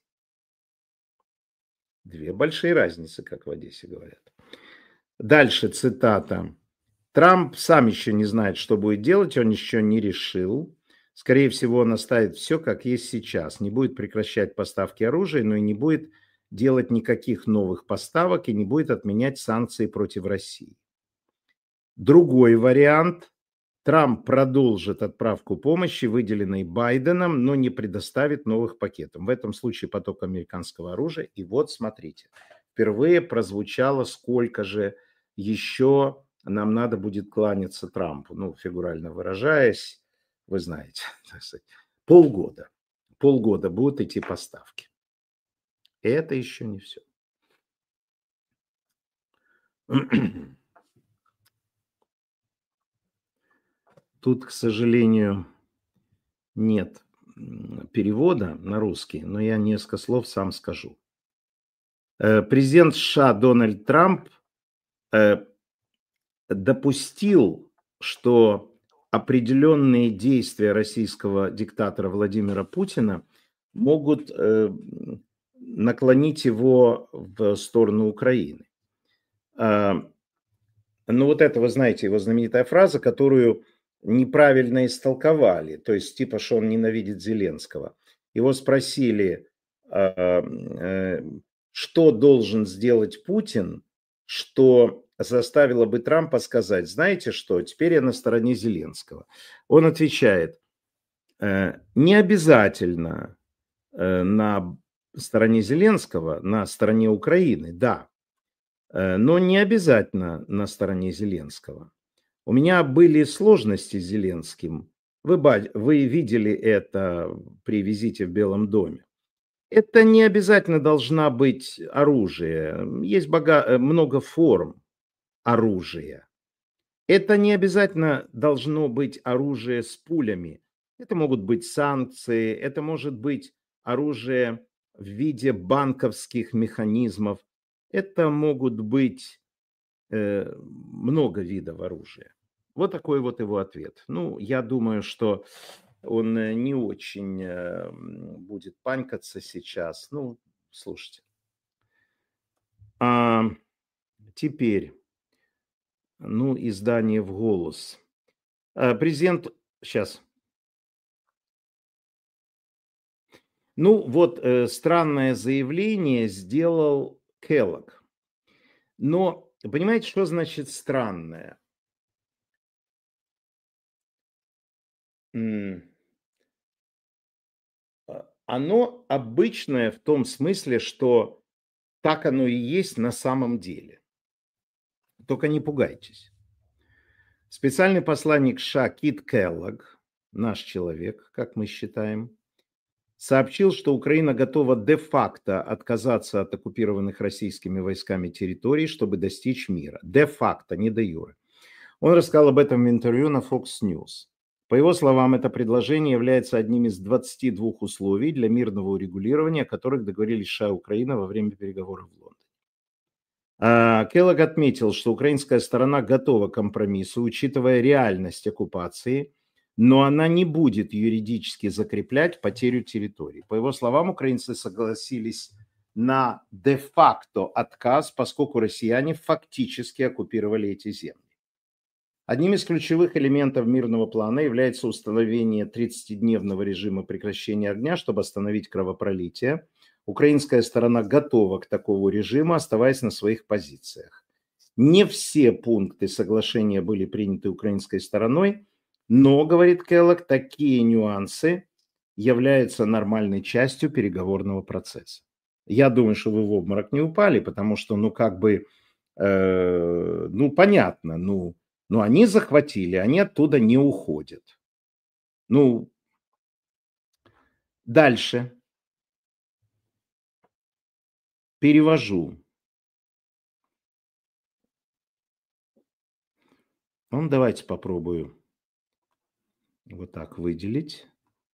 Две большие разницы, как в Одессе говорят. Дальше цитата. Трамп сам еще не знает, что будет делать, он еще не решил. Скорее всего, он оставит все, как есть сейчас. Не будет прекращать поставки оружия, но и не будет делать никаких новых поставок и не будет отменять санкции против России. Другой вариант. Трамп продолжит отправку помощи, выделенной Байденом, но не предоставит новых пакетов. В этом случае поток американского оружия. И вот смотрите, впервые прозвучало, сколько же еще нам надо будет кланяться Трампу. Ну, фигурально выражаясь, вы знаете, полгода. Полгода будут идти поставки. И это еще не все. Тут, к сожалению, нет перевода на русский, но я несколько слов сам скажу. Президент США Дональд Трамп допустил, что определенные действия российского диктатора Владимира Путина могут наклонить его в сторону Украины. Ну вот это, вы знаете, его знаменитая фраза, которую неправильно истолковали, то есть типа, что он ненавидит Зеленского. Его спросили, что должен сделать Путин, что заставило бы Трампа сказать, знаете что, теперь я на стороне Зеленского. Он отвечает, не обязательно на стороне Зеленского, на стороне Украины, да, но не обязательно на стороне Зеленского. У меня были сложности с Зеленским. Вы видели это при визите в Белом доме. Это не обязательно должна быть оружие. Есть много форм оружия. Это не обязательно должно быть оружие с пулями. Это могут быть санкции, это может быть оружие в виде банковских механизмов. Это могут быть много видов оружия. Вот такой вот его ответ. Ну, я думаю, что он не очень будет панькаться сейчас. Ну, слушайте. Теперь, ну, издание в голос. Президент, сейчас. Ну, вот странное заявление сделал Келлог. Но, понимаете, что значит странное? Оно обычное в том смысле, что так оно и есть на самом деле. Только не пугайтесь. Специальный посланник США Кит Келлог, наш человек, как мы считаем, сообщил, что Украина готова де-факто отказаться от оккупированных российскими войсками территорий, чтобы достичь мира. Де-факто, не де-юре. Он рассказал об этом в интервью на Fox News. По его словам, это предложение является одним из 22 условий для мирного урегулирования, о которых договорились США и Украина во время переговоров в Лондоне. Келлог отметил, что украинская сторона готова к компромиссу, учитывая реальность оккупации, но она не будет юридически закреплять потерю территории. По его словам, украинцы согласились на де-факто отказ, поскольку россияне фактически оккупировали эти земли. Одним из ключевых элементов мирного плана является установление 30-дневного режима прекращения огня, чтобы остановить кровопролитие. Украинская сторона готова к такому режиму, оставаясь на своих позициях. Не все пункты соглашения были приняты украинской стороной, но, говорит Келлог, такие нюансы являются нормальной частью переговорного процесса. Я думаю, что вы в обморок не упали, потому что, понятно, но они захватили, они оттуда не уходят. Ну, дальше. Перевожу. Ну, давайте попробую вот так выделить.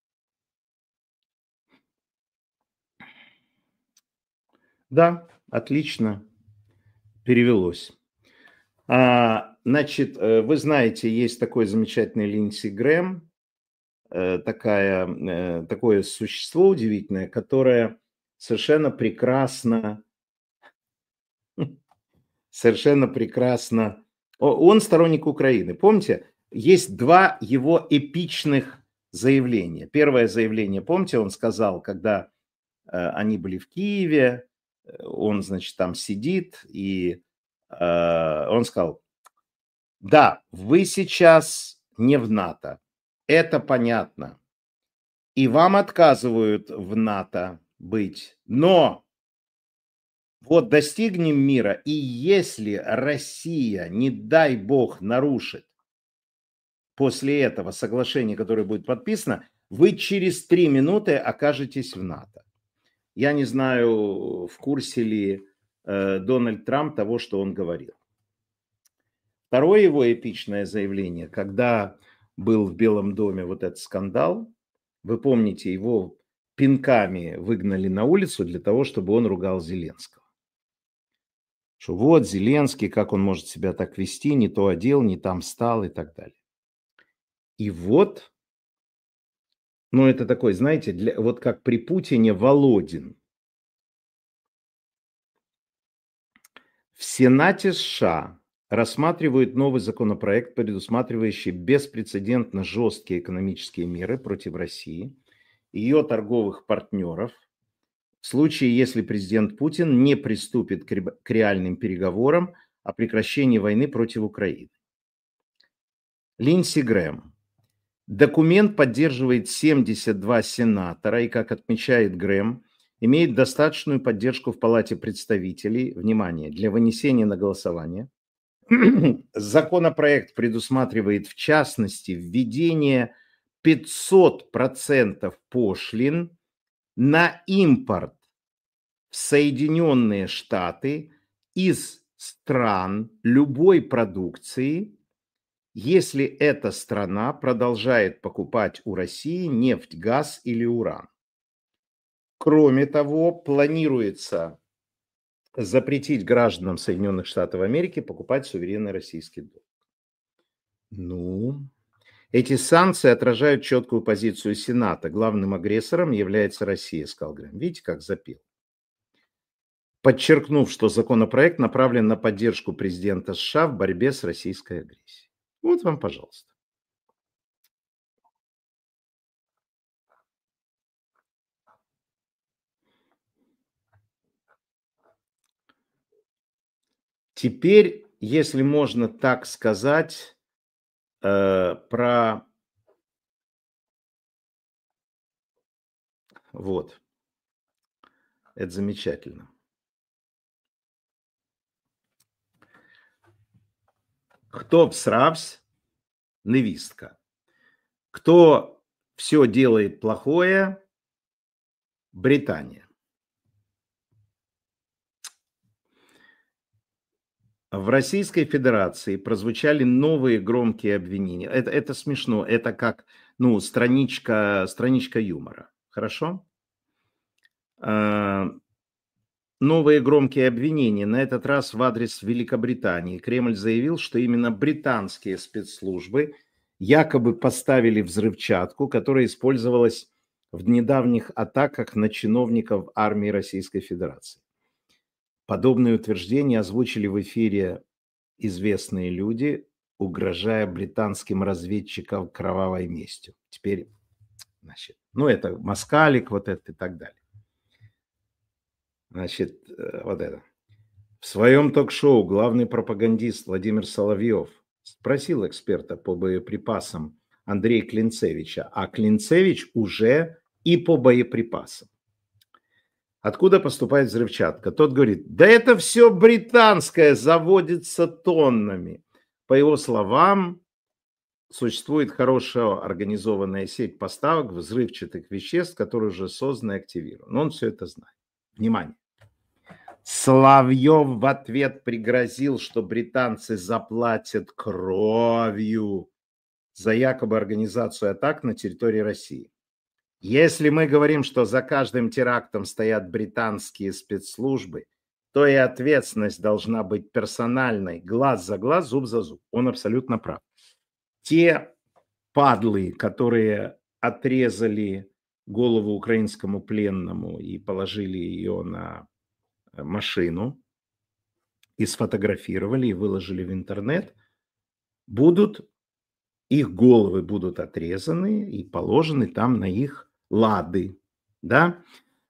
Да, отлично. Перевелось. Значит, вы знаете, есть такой замечательный Линдси Грэм, такое существо удивительное, которое совершенно прекрасно, он сторонник Украины. Помните, есть два его эпичных заявления. Первое заявление, помните, он сказал, когда они были в Киеве, он, значит, там сидит, и он сказал, да, вы сейчас не в НАТО, это понятно, и вам отказывают в НАТО быть, но вот достигнем мира, и если Россия, не дай бог, нарушит после этого соглашение, которое будет подписано, вы через 3 минуты окажетесь в НАТО. Я не знаю, в курсе ли Дональд Трамп того, что он говорил. Второе его эпичное заявление, когда был в Белом доме вот этот скандал, вы помните, его пинками выгнали на улицу для того, чтобы он ругал Зеленского. что вот Зеленский, как он может себя так вести, не то одел, не там стал и так далее. И вот, ну это такой, знаете, вот как при Путине Володин. В Сенате США рассматривают новый законопроект, предусматривающий беспрецедентно жесткие экономические меры против России и ее торговых партнеров в случае, если президент Путин не приступит к реальным переговорам о прекращении войны против Украины. Линдси Грэм. Документ поддерживает 72 сенатора и, как отмечает Грэм, имеет достаточную поддержку в Палате представителей, внимание, для вынесения на голосование. Законопроект предусматривает, в частности, введение 500% пошлин на импорт в Соединенные Штаты из стран любой продукции, если эта страна продолжает покупать у России нефть, газ или уран. Кроме того, планируется запретить гражданам Соединенных Штатов Америки покупать суверенный российский доллар. Ну, эти санкции отражают четкую позицию Сената. Главным агрессором является Россия, сказал Грэм. Видите, как запел? Подчеркнув, что законопроект направлен на поддержку президента США в борьбе с российской агрессией. Вот вам, пожалуйста. Теперь, если можно так сказать, про... Вот. Это замечательно. Кто всравсь, невістка. Кто все делает плохое, Британия. В Российской Федерации прозвучали новые громкие обвинения. Это смешно. Это как, ну, страничка юмора. Хорошо? Новые громкие обвинения, на этот раз в адрес Великобритании. Кремль заявил, что именно британские спецслужбы якобы поставили взрывчатку, которая использовалась в недавних атаках на чиновников армии Российской Федерации. Подобные утверждения озвучили в эфире известные люди, угрожая британским разведчикам кровавой местью. Теперь, значит, ну это Москалик, вот это и так далее. Значит, вот это. В своем ток-шоу главный пропагандист Владимир Соловьев спросил эксперта по боеприпасам Андрея Клинцевича, а Клинцевич уже и по боеприпасам. Откуда поступает взрывчатка? Тот говорит, да это все британское, заводится тоннами. По его словам, существует хорошая организованная сеть поставок взрывчатых веществ, которые уже созданы и активированы. Но он все это знает. Внимание. Соловьев в ответ пригрозил, что британцы заплатят кровью за якобы организацию атак на территории России. Если мы говорим, что за каждым терактом стоят британские спецслужбы, то и ответственность должна быть персональной, глаз за глаз, зуб за зуб. Он абсолютно прав. Те падлы, которые отрезали голову украинскому пленному и положили ее на машину и сфотографировали и выложили в интернет, их головы будут отрезаны и положены там на их лады. Да?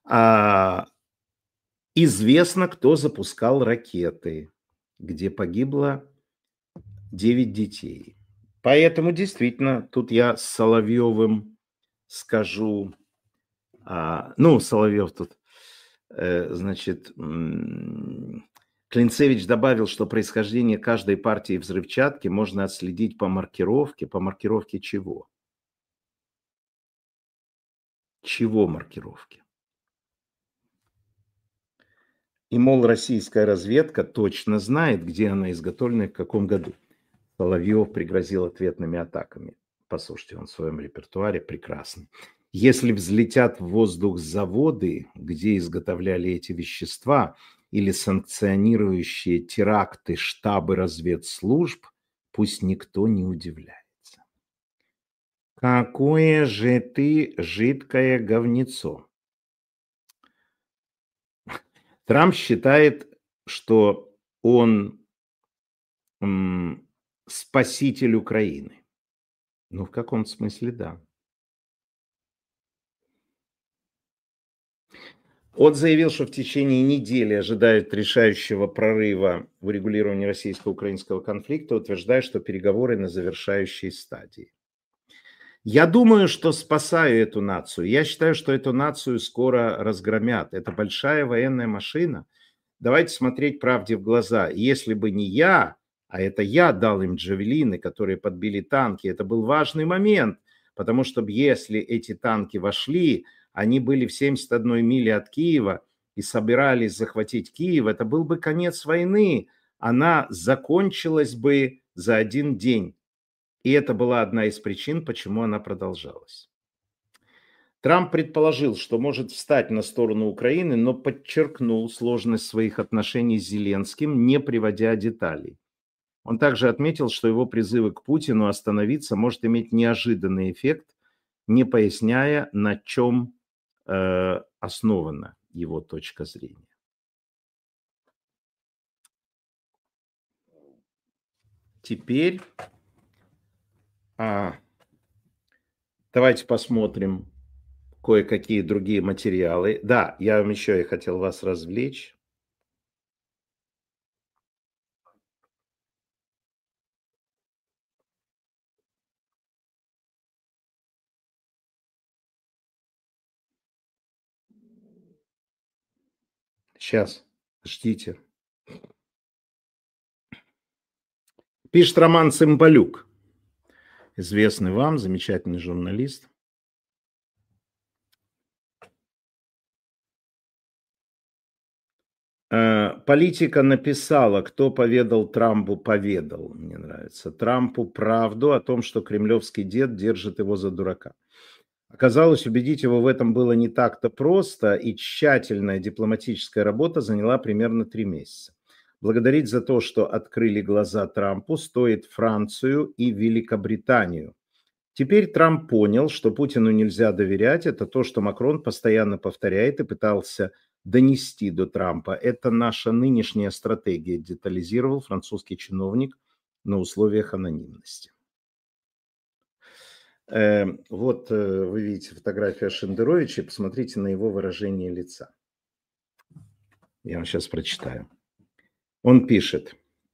Известно, кто запускал ракеты, где погибло 9 детей. Поэтому действительно, тут я с Соловьевым скажу, Соловьев тут, значит, Клинцевич добавил, что происхождение каждой партии взрывчатки можно отследить по маркировке. По маркировке чего? Чего маркировки? И, мол, российская разведка точно знает, где она изготовлена и в каком году. Соловьев пригрозил ответными атаками. Послушайте, он в своем репертуаре прекрасный. Если взлетят в воздух заводы, где изготовляли эти вещества, или санкционирующие теракты штабы разведслужб, пусть никто не удивляется. Какое же ты жидкое говнецо. Трамп считает, что он спаситель Украины. Ну, в каком смысле, да. Он заявил, что в течение недели ожидает решающего прорыва в урегулировании российско-украинского конфликта, утверждая, что переговоры на завершающей стадии. Я думаю, что спасаю эту нацию. Я считаю, что эту нацию скоро разгромят. Это большая военная машина. Давайте смотреть правде в глаза. Если бы не я, а это я дал им джавелины, которые подбили танки, это был важный момент, потому что если эти танки вошли, они были в 71 миле от Киева и собирались захватить Киев, это был бы конец войны. Она закончилась бы за один день. И это была одна из причин, почему она продолжалась. Трамп предположил, что может встать на сторону Украины, но подчеркнул сложность своих отношений с Зеленским, не приводя деталей. Он также отметил, что его призывы к Путину остановиться может иметь неожиданный эффект, не поясняя, на чем основана его точка зрения. Теперь давайте посмотрим кое-какие другие материалы. Да, я вам еще и хотел вас развлечь. Сейчас, ждите. Пишет Роман Цымбалюк, известный вам, замечательный журналист. Политика написала, кто поведал Трампу, поведал, мне нравится, Трампу правду о том, что кремлевский дед держит его за дурака. Оказалось, убедить его в этом было не так-то просто, и тщательная дипломатическая работа заняла примерно 3 месяца. Благодарить за то, что открыли глаза Трампу, стоит Францию и Великобританию. Теперь Трамп понял, что Путину нельзя доверять. Это то, что Макрон постоянно повторяет и пытался донести до Трампа. Это наша нынешняя стратегия, детализировал французский чиновник на условиях анонимности. Вот вы видите фотографию Шендеровича, посмотрите на его выражение лица. Я вам сейчас прочитаю. Он пишет: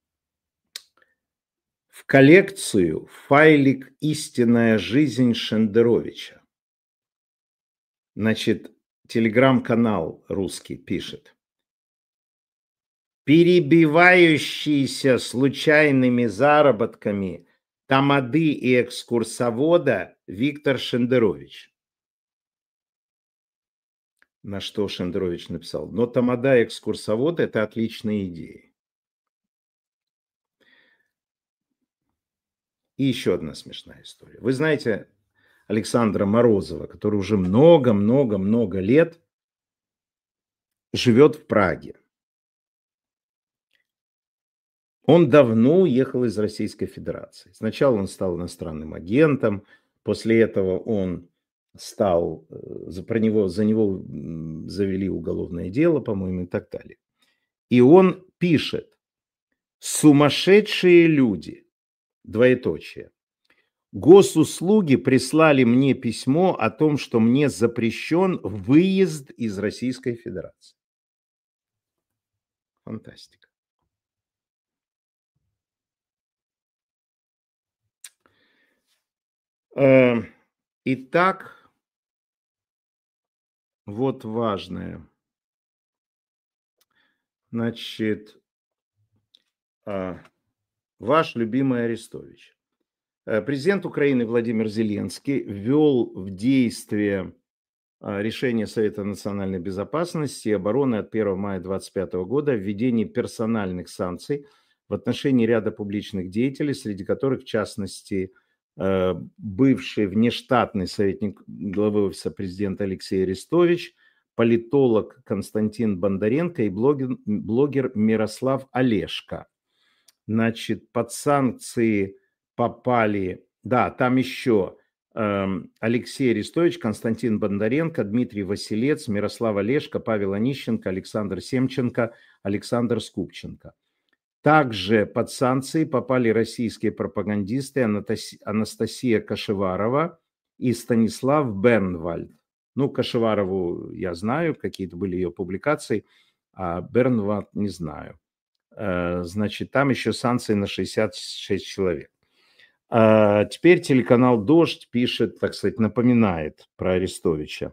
в коллекцию файлик «Истинная жизнь Шендеровича». Значит, телеграм-канал русский пишет: перебивающийся случайными заработками тамады и экскурсовода Виктор Шендерович. На что Шендерович написал: но тамада и экскурсовод – это отличные идеи. И еще одна смешная история. Вы знаете Александра Морозова, который уже много-много-много лет живет в Праге. Он давно уехал из Российской Федерации. Сначала он стал иностранным агентом, после этого он стал, за него завели уголовное дело, по-моему, и так далее. И он пишет: сумасшедшие люди, двоеточие. Госуслуги прислали мне письмо о том, что мне запрещен выезд из Российской Федерации. Фантастика. Итак, вот важное. Значит, ваш любимый Арестович. Президент Украины Владимир Зеленский ввел в действие решение Совета национальной безопасности и обороны от 1 мая 2025 года о введении персональных санкций в отношении ряда публичных деятелей, среди которых, в частности, бывший внештатный советник главы Офиса президента Алексей Арестович, политолог Константин Бондаренко и блогер Мирослав Олешко. Значит, под санкции попали, да, там еще Алексей Арестович, Константин Бондаренко, Дмитрий Василец, Мирослав Олешко, Павел Онищенко, Александр Семченко, Александр Скупченко. Также под санкции попали российские пропагандисты Анастасия Кашеварова и Станислав Бернвальд. Ну, Кашеварову я знаю, какие-то были ее публикации, а Бернвальд не знаю. Значит, там еще санкции на 66 человек. Теперь телеканал «Дождь» пишет, так сказать, напоминает про Арестовича.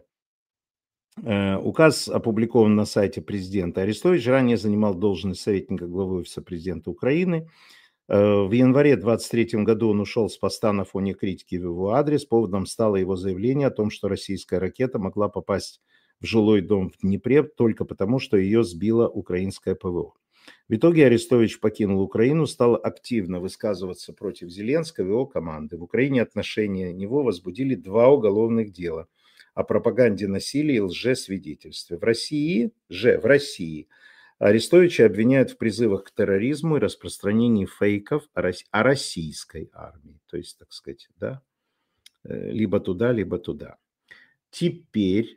Указ опубликован на сайте президента. Арестович ранее занимал должность советника главы Офиса президента Украины. В январе 2023 году он ушел с поста на фоне критики в его адрес. Поводом стало его заявление о том, что российская ракета могла попасть в жилой дом в Днепре только потому, что ее сбила украинское ПВО. В итоге Арестович покинул Украину, стал активно высказываться против Зеленского и его команды. В Украине отношения него возбудили 2 уголовных дела о пропаганде насилия и лжесвидетельстве. В России Арестовича обвиняют в призывах к терроризму и распространении фейков о российской армии. То есть, так сказать, да, либо туда, либо туда. Теперь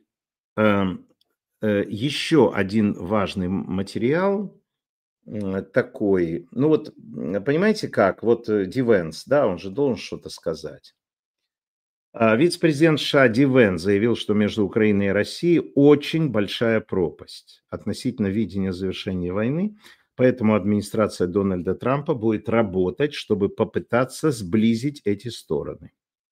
еще один важный материал такой. Ну вот, понимаете как? Вот Ди Венс, да, он же должен что-то сказать. Вице-президент США Ди Венс заявил, что между Украиной и Россией очень большая пропасть относительно видения завершения войны, поэтому администрация Дональда Трампа будет работать, чтобы попытаться сблизить эти стороны.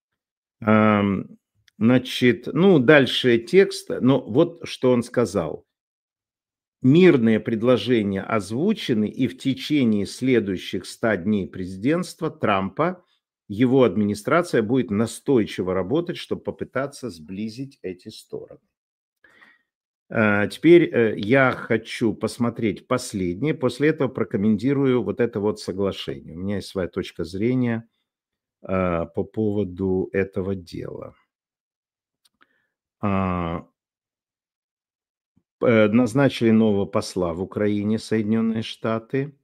Значит, ну, дальше текст, но вот что он сказал. Мирные предложения озвучены, и в течение следующих 100 дней президентства Трампа его администрация будет настойчиво работать, чтобы попытаться сблизить эти стороны. Теперь я хочу посмотреть последнее, после этого прокомментирую вот это вот соглашение. У меня есть своя точка зрения по поводу этого дела. Назначили нового посла в Украине, Соединенные Штаты.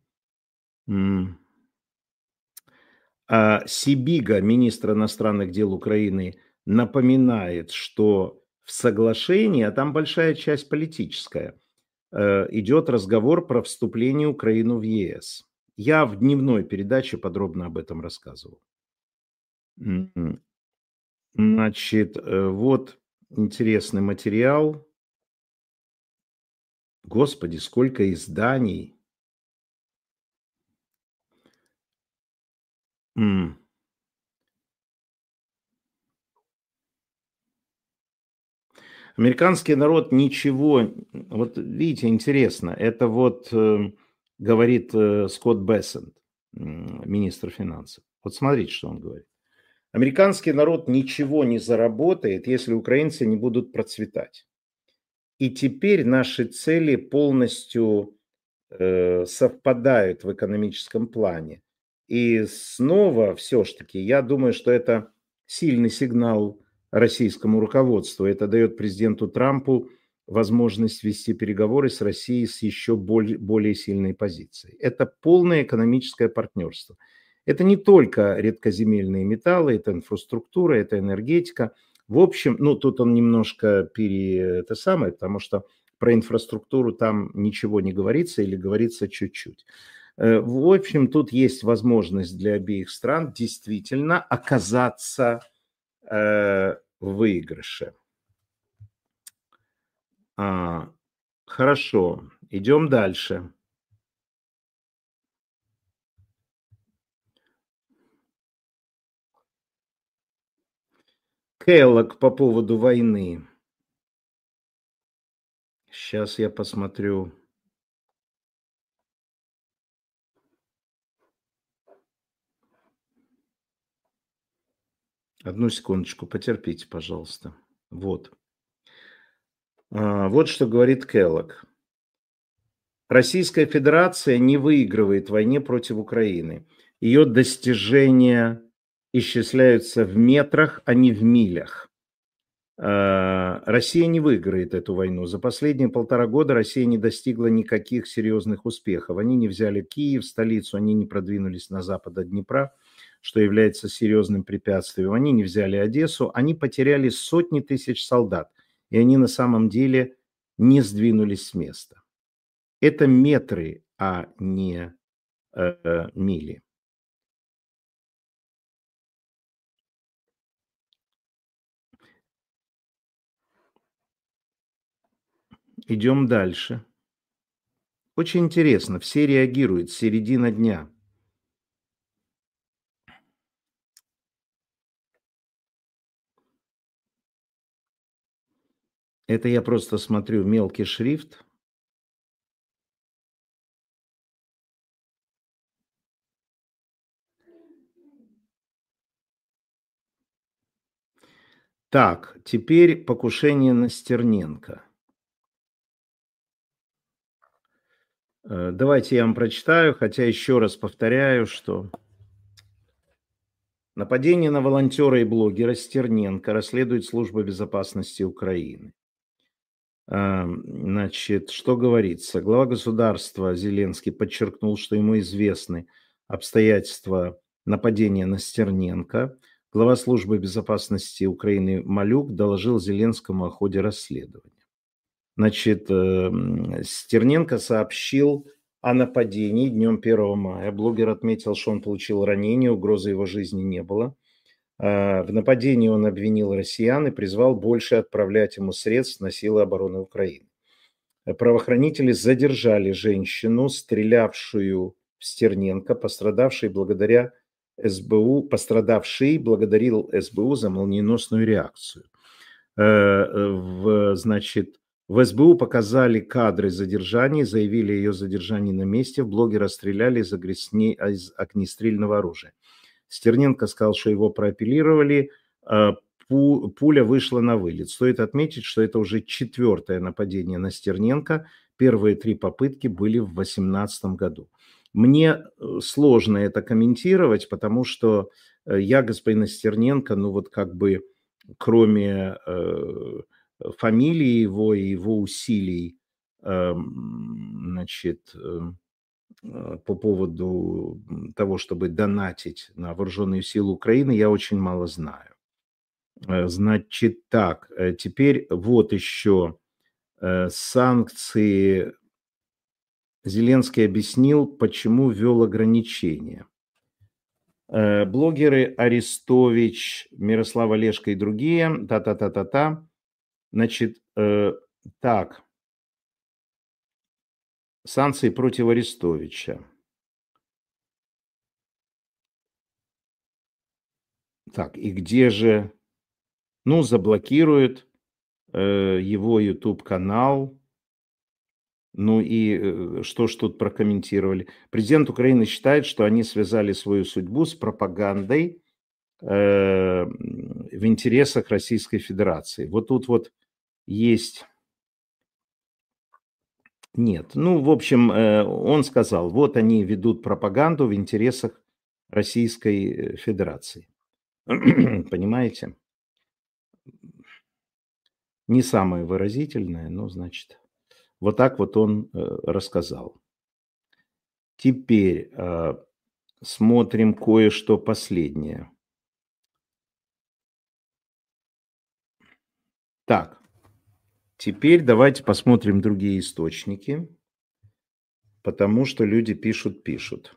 Сибига, министр иностранных дел Украины, напоминает, что в соглашении, а там большая часть политическая, идет разговор про вступление Украины в ЕС. Я в дневной передаче подробно об этом рассказывал. Значит, вот интересный материал. Господи, сколько изданий. Американский народ ничего, вот видите, интересно, это вот говорит Скотт Бессент, министр финансов. Вот смотрите, что он говорит. Американский народ ничего не заработает, если украинцы не будут процветать. И теперь наши цели полностью совпадают в экономическом плане. И снова все-таки я думаю, что это сильный сигнал российскому руководству. Это дает президенту Трампу возможность вести переговоры с Россией с еще более сильной позицией. Это полное экономическое партнерство. Это не только редкоземельные металлы, это инфраструктура, это энергетика. В общем, ну тут он немножко потому что про инфраструктуру там ничего не говорится или говорится чуть-чуть. В общем, тут есть возможность для обеих стран действительно оказаться в выигрыше. Хорошо, идем дальше. Келлог по поводу войны. Сейчас я посмотрю. Одну секундочку, потерпите, пожалуйста. Вот. Вот что говорит Келлог. Российская Федерация не выигрывает в войне против Украины. Ее достижения исчисляются в метрах, а не в милях. Россия не выиграет эту войну. За последние 1,5 года Россия не достигла никаких серьезных успехов. Они не взяли Киев, столицу, они не продвинулись на запад от Днепра, что является серьезным препятствием. Они не взяли Одессу, они потеряли сотни тысяч солдат, и они на самом деле не сдвинулись с места. Это метры, а не мили. Идем дальше. Очень интересно, все реагируют с середины дня. Это я просто смотрю мелкий шрифт. Так, теперь покушение на Стерненко. Давайте я вам прочитаю, хотя еще раз повторяю, что нападение на волонтера и блогера Стерненко расследует Служба безопасности Украины. Значит, что говорится? Глава государства Зеленский подчеркнул, что ему известны обстоятельства нападения на Стерненко. Глава Службы безопасности Украины Малюк доложил Зеленскому о ходе расследования. Значит, Стерненко сообщил о нападении днем 1 мая. Блогер отметил, что он получил ранение, угрозы его жизни не было. В нападении он обвинил россиян и призвал больше отправлять ему средств на силы обороны Украины. Правоохранители задержали женщину, стрелявшую в Стерненко, пострадавший благодарил СБУ за молниеносную реакцию. Значит, в СБУ показали кадры задержаний, заявили о ее задержании на месте. Блогера стреляли из огнестрельного оружия. Стерненко сказал, что его проапеллировали, пуля вышла на вылет. Стоит отметить, что это уже 4-е нападение на Стерненко. Первые 3 попытки были в 2018 году. Мне сложно это комментировать, потому что я господина Стерненко, ну вот как бы кроме фамилии его и его усилий, значит, по поводу того, чтобы донатить на вооруженные силы Украины, я очень мало знаю. Значит так, теперь вот еще санкции. Зеленский объяснил, почему ввел ограничения. Блогеры Арестович, Мирослав Олешко и другие, та-та-та-та-та. Значит, так, санкции против Арестовича. Так, и где же? Ну, заблокируют его YouTube-канал. Ну и что ж тут прокомментировали? Президент Украины считает, что они связали свою судьбу с пропагандой в интересах Российской Федерации. Вот тут вот есть... Нет, ну, в общем, он сказал, вот они ведут пропаганду в интересах Российской Федерации. Понимаете? Не самое выразительное, но, значит, вот так вот он рассказал. Теперь смотрим кое-что последнее. Так, теперь давайте посмотрим другие источники, потому что люди пишут.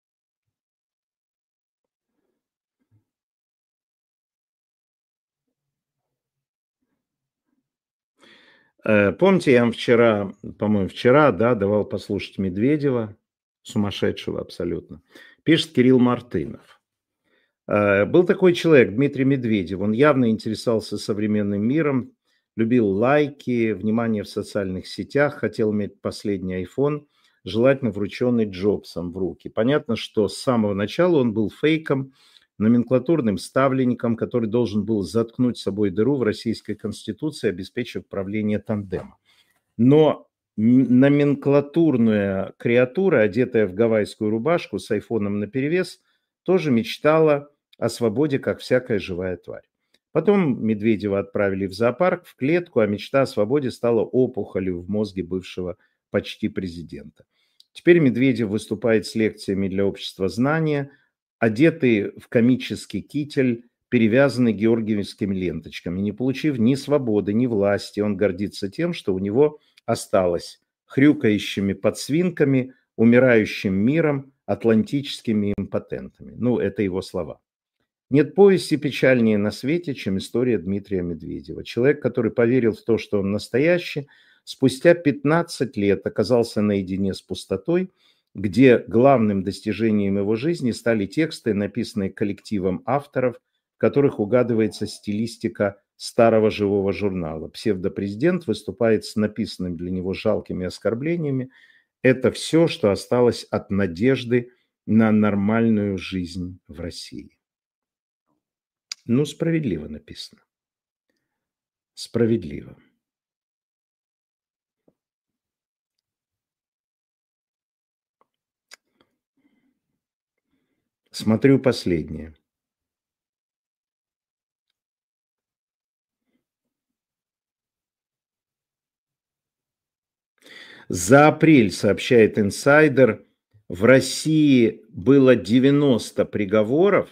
Помните, я вам вчера, по-моему, давал послушать Медведева, сумасшедшего абсолютно. Пишет Кирилл Мартынов. Был такой человек, Дмитрий Медведев, он явно интересовался современным миром, любил лайки, внимание в социальных сетях, хотел иметь последний iPhone, желательно врученный Джобсом в руки. Понятно, что с самого начала он был фейком, номенклатурным ставленником, который должен был заткнуть собой дыру в Российской Конституции, обеспечив правление тандема. Но номенклатурная креатура, одетая в гавайскую рубашку с айфоном наперевес, тоже мечтала о свободе, как всякая живая тварь. Потом Медведева отправили в зоопарк, в клетку, а мечта о свободе стала опухолью в мозге бывшего почти президента. Теперь Медведев выступает с лекциями для общества знания, одетый в комический китель, перевязанный георгиевскими ленточками. Не получив ни свободы, ни власти, он гордится тем, что у него осталось хрюкающими подсвинками, умирающим миром, атлантическими импотентами. Ну, это его слова. Нет повести печальнее на свете, чем история Дмитрия Медведева. Человек, который поверил в то, что он настоящий, спустя 15 лет оказался наедине с пустотой, где главным достижением его жизни стали тексты, написанные коллективом авторов, в которых угадывается стилистика старого живого журнала. Псевдопрезидент выступает с написанными для него жалкими оскорблениями. Это все, что осталось от надежды на нормальную жизнь в России. Ну, справедливо написано. Справедливо. Смотрю последнее. За апрель, сообщает инсайдер, в России было 90 приговоров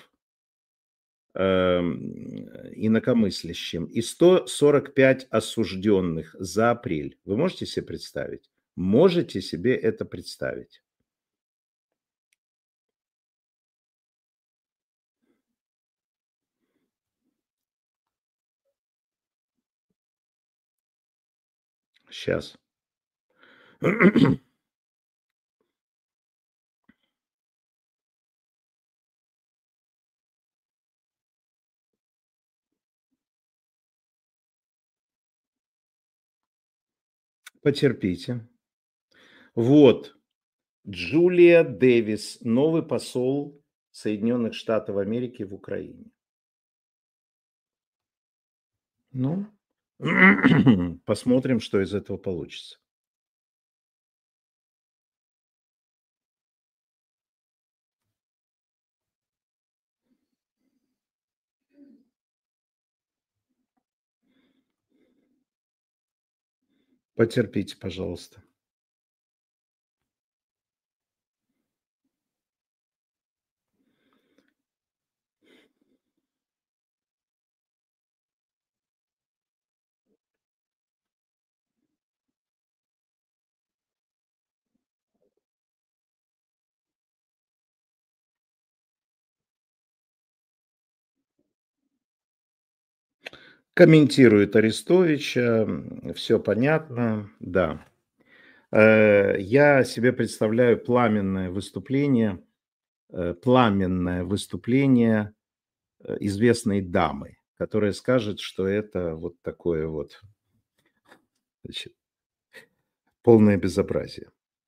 инакомыслящим и 145 осужденных за апрель. Вы можете себе представить? Можете себе это представить? Сейчас. Потерпите. Вот. Джулия Дэвис, новый посол Соединенных Штатов Америки в Украине. Ну, посмотрим, что из этого получится. Потерпите, пожалуйста. Комментирует Арестовича, все понятно, да. Я себе представляю пламенное выступление известной дамы, которая скажет, что это вот такое вот, значит, полное безобразие.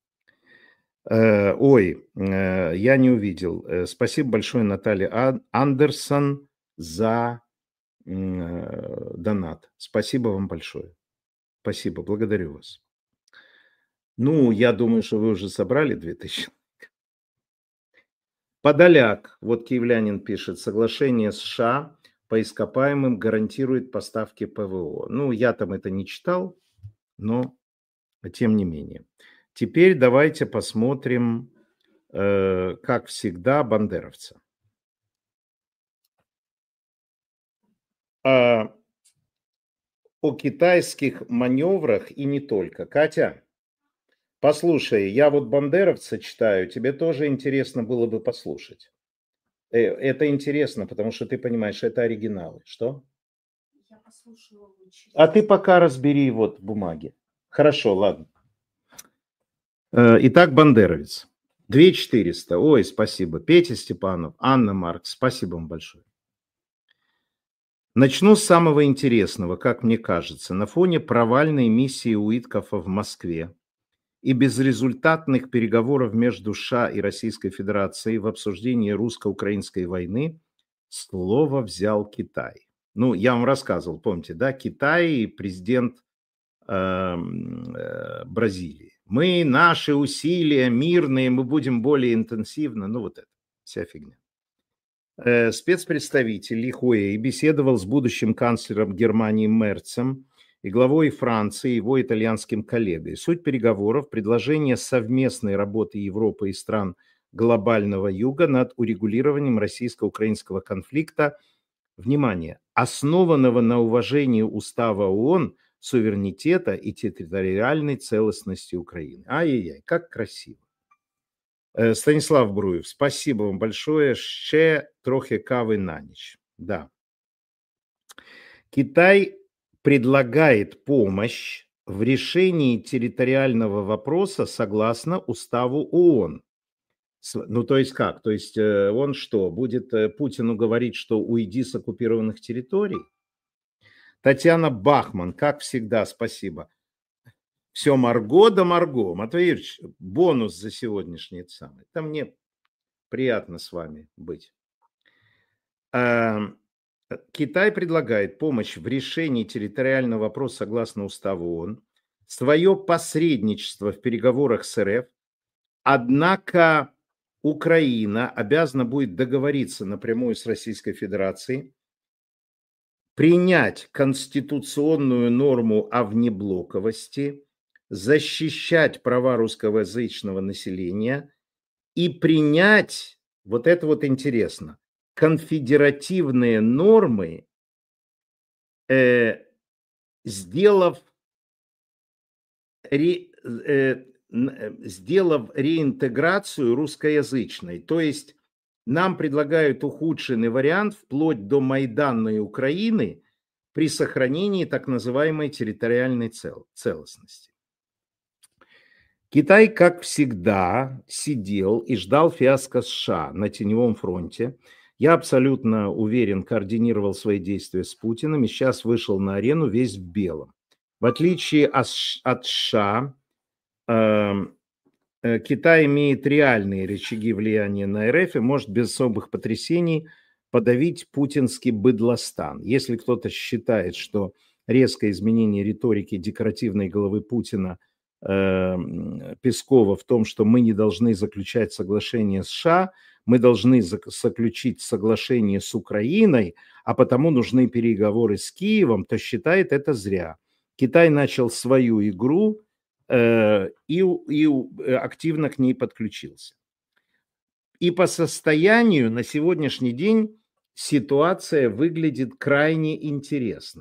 Я не увидел. Спасибо большое, Наталья Андерсон, за донат. Спасибо вам большое. Спасибо, благодарю вас. Ну, я думаю, что вы уже собрали 2000. Подоляк, вот киевлянин пишет, соглашение США по ископаемым гарантирует поставки ПВО. Ну, я там это не читал, но тем не менее. Теперь давайте посмотрим, как всегда, бандеровца. О китайских маневрах и не только. Катя, послушай, я вот бандеровца читаю, тебе тоже интересно было бы послушать. Это интересно, потому что ты понимаешь, это оригиналы. Что? Я послушала лучше. А ты пока разбери вот бумаги. Хорошо, ладно. Итак, бандеровец. 2400. Ой, спасибо. Петя Степанов, Анна Марк, спасибо вам большое. Начну с самого интересного, как мне кажется. На фоне провальной миссии Уиткофа в Москве и безрезультатных переговоров между США и Российской Федерацией в обсуждении русско-украинской войны слово взял Китай. Ну, я вам рассказывал, помните, да, Китай и президент Бразилии. Наши усилия мирные, мы будем более интенсивно, ну вот это, вся фигня. Спецпредставитель Ли Хуэй беседовал с будущим канцлером Германии Мерцем и главой Франции, его итальянским коллегой. Суть переговоров – предложение совместной работы Европы и стран глобального юга над урегулированием российско-украинского конфликта, внимание, основанного на уважении Устава ООН, суверенитета и территориальной целостности Украины. Ай-яй-яй, как красиво. Станислав Бруев, спасибо вам большое. Ще трохи кавы на ночь. Да. Китай предлагает помощь в решении территориального вопроса согласно Уставу ООН. Ну, то есть как? То есть он что, будет Путину говорить, что уйди с оккупированных территорий? Татьяна Бахман, как всегда, спасибо. Все Марго да Марго. Матвей Юрьевич, бонус за сегодняшний самый. Это мне приятно с вами быть. Китай предлагает помощь в решении территориального вопроса согласно Уставу ООН, свое посредничество в переговорах с РФ, однако Украина обязана будет договориться напрямую с Российской Федерацией, принять конституционную норму о внеблоковости, защищать права русскоязычного населения и принять, вот это вот интересно, конфедеративные нормы, сделав реинтеграцию русскоязычной. То есть нам предлагают ухудшенный вариант вплоть до Майданной Украины при сохранении так называемой территориальной целостности. Китай, как всегда, сидел и ждал фиаско США на теневом фронте. Я абсолютно уверен, координировал свои действия с Путиным и сейчас вышел на арену весь в белом. В отличие от США, Китай имеет реальные рычаги влияния на РФ и может без особых потрясений подавить путинский быдлостан. Если кто-то считает, что резкое изменение риторики декоративной головы Путина Пескова в том, что мы не должны заключать соглашение с США, мы должны заключить соглашение с Украиной, а потому нужны переговоры с Киевом, то считает это зря. Китай начал свою игру и активно к ней подключился. И по состоянию на сегодняшний день ситуация выглядит крайне интересно.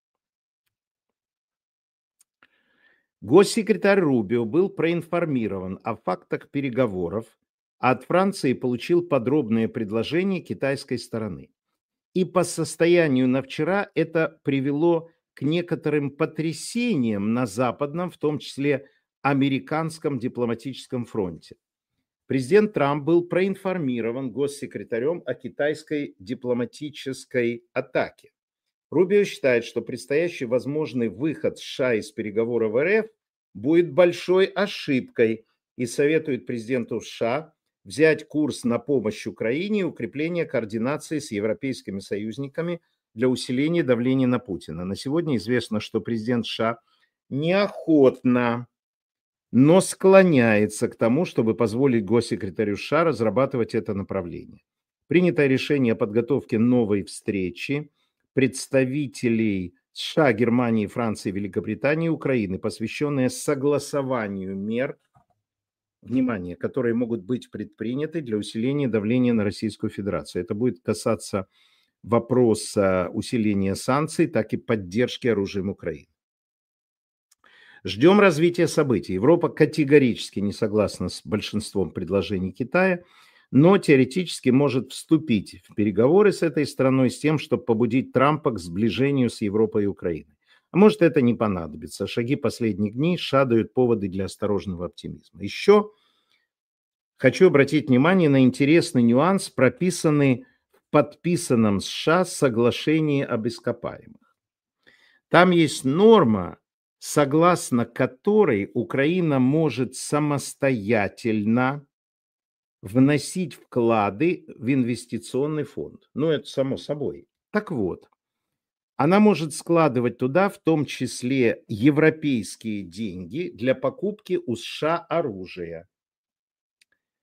Госсекретарь Рубио был проинформирован о фактах переговоров, а от Франции получил подробные предложения китайской стороны. И по состоянию на вчера это привело к некоторым потрясениям на западном, в том числе американском дипломатическом фронте. Президент Трамп был проинформирован госсекретарем о китайской дипломатической атаке. Рубио считает, что предстоящий возможный выход США из переговоров РФ будет большой ошибкой и советует президенту США взять курс на помощь Украине и укрепление координации с европейскими союзниками для усиления давления на Путина. На сегодня известно, что президент США неохотно, но склоняется к тому, чтобы позволить госсекретарю США разрабатывать это направление. Принято решение о подготовке новой встречи представителей США, Германии, Франции, Великобритании и Украины, посвященная согласованию мер, внимание, которые могут быть предприняты для усиления давления на Российскую Федерацию. Это будет касаться вопроса усиления санкций, так и поддержки оружием Украины. Ждем развития событий. Европа категорически не согласна с большинством предложений Китая, но теоретически может вступить в переговоры с этой страной с тем, чтобы побудить Трампа к сближению с Европой и Украиной. А может, это не понадобится. Шаги последних дней США дают поводы для осторожного оптимизма. Еще хочу обратить внимание на интересный нюанс, прописанный в подписанном США соглашении об ископаемых. Там есть норма, согласно которой Украина может самостоятельно вносить вклады в инвестиционный фонд. Ну, это само собой. Так вот, она может складывать туда в том числе европейские деньги для покупки у США оружия.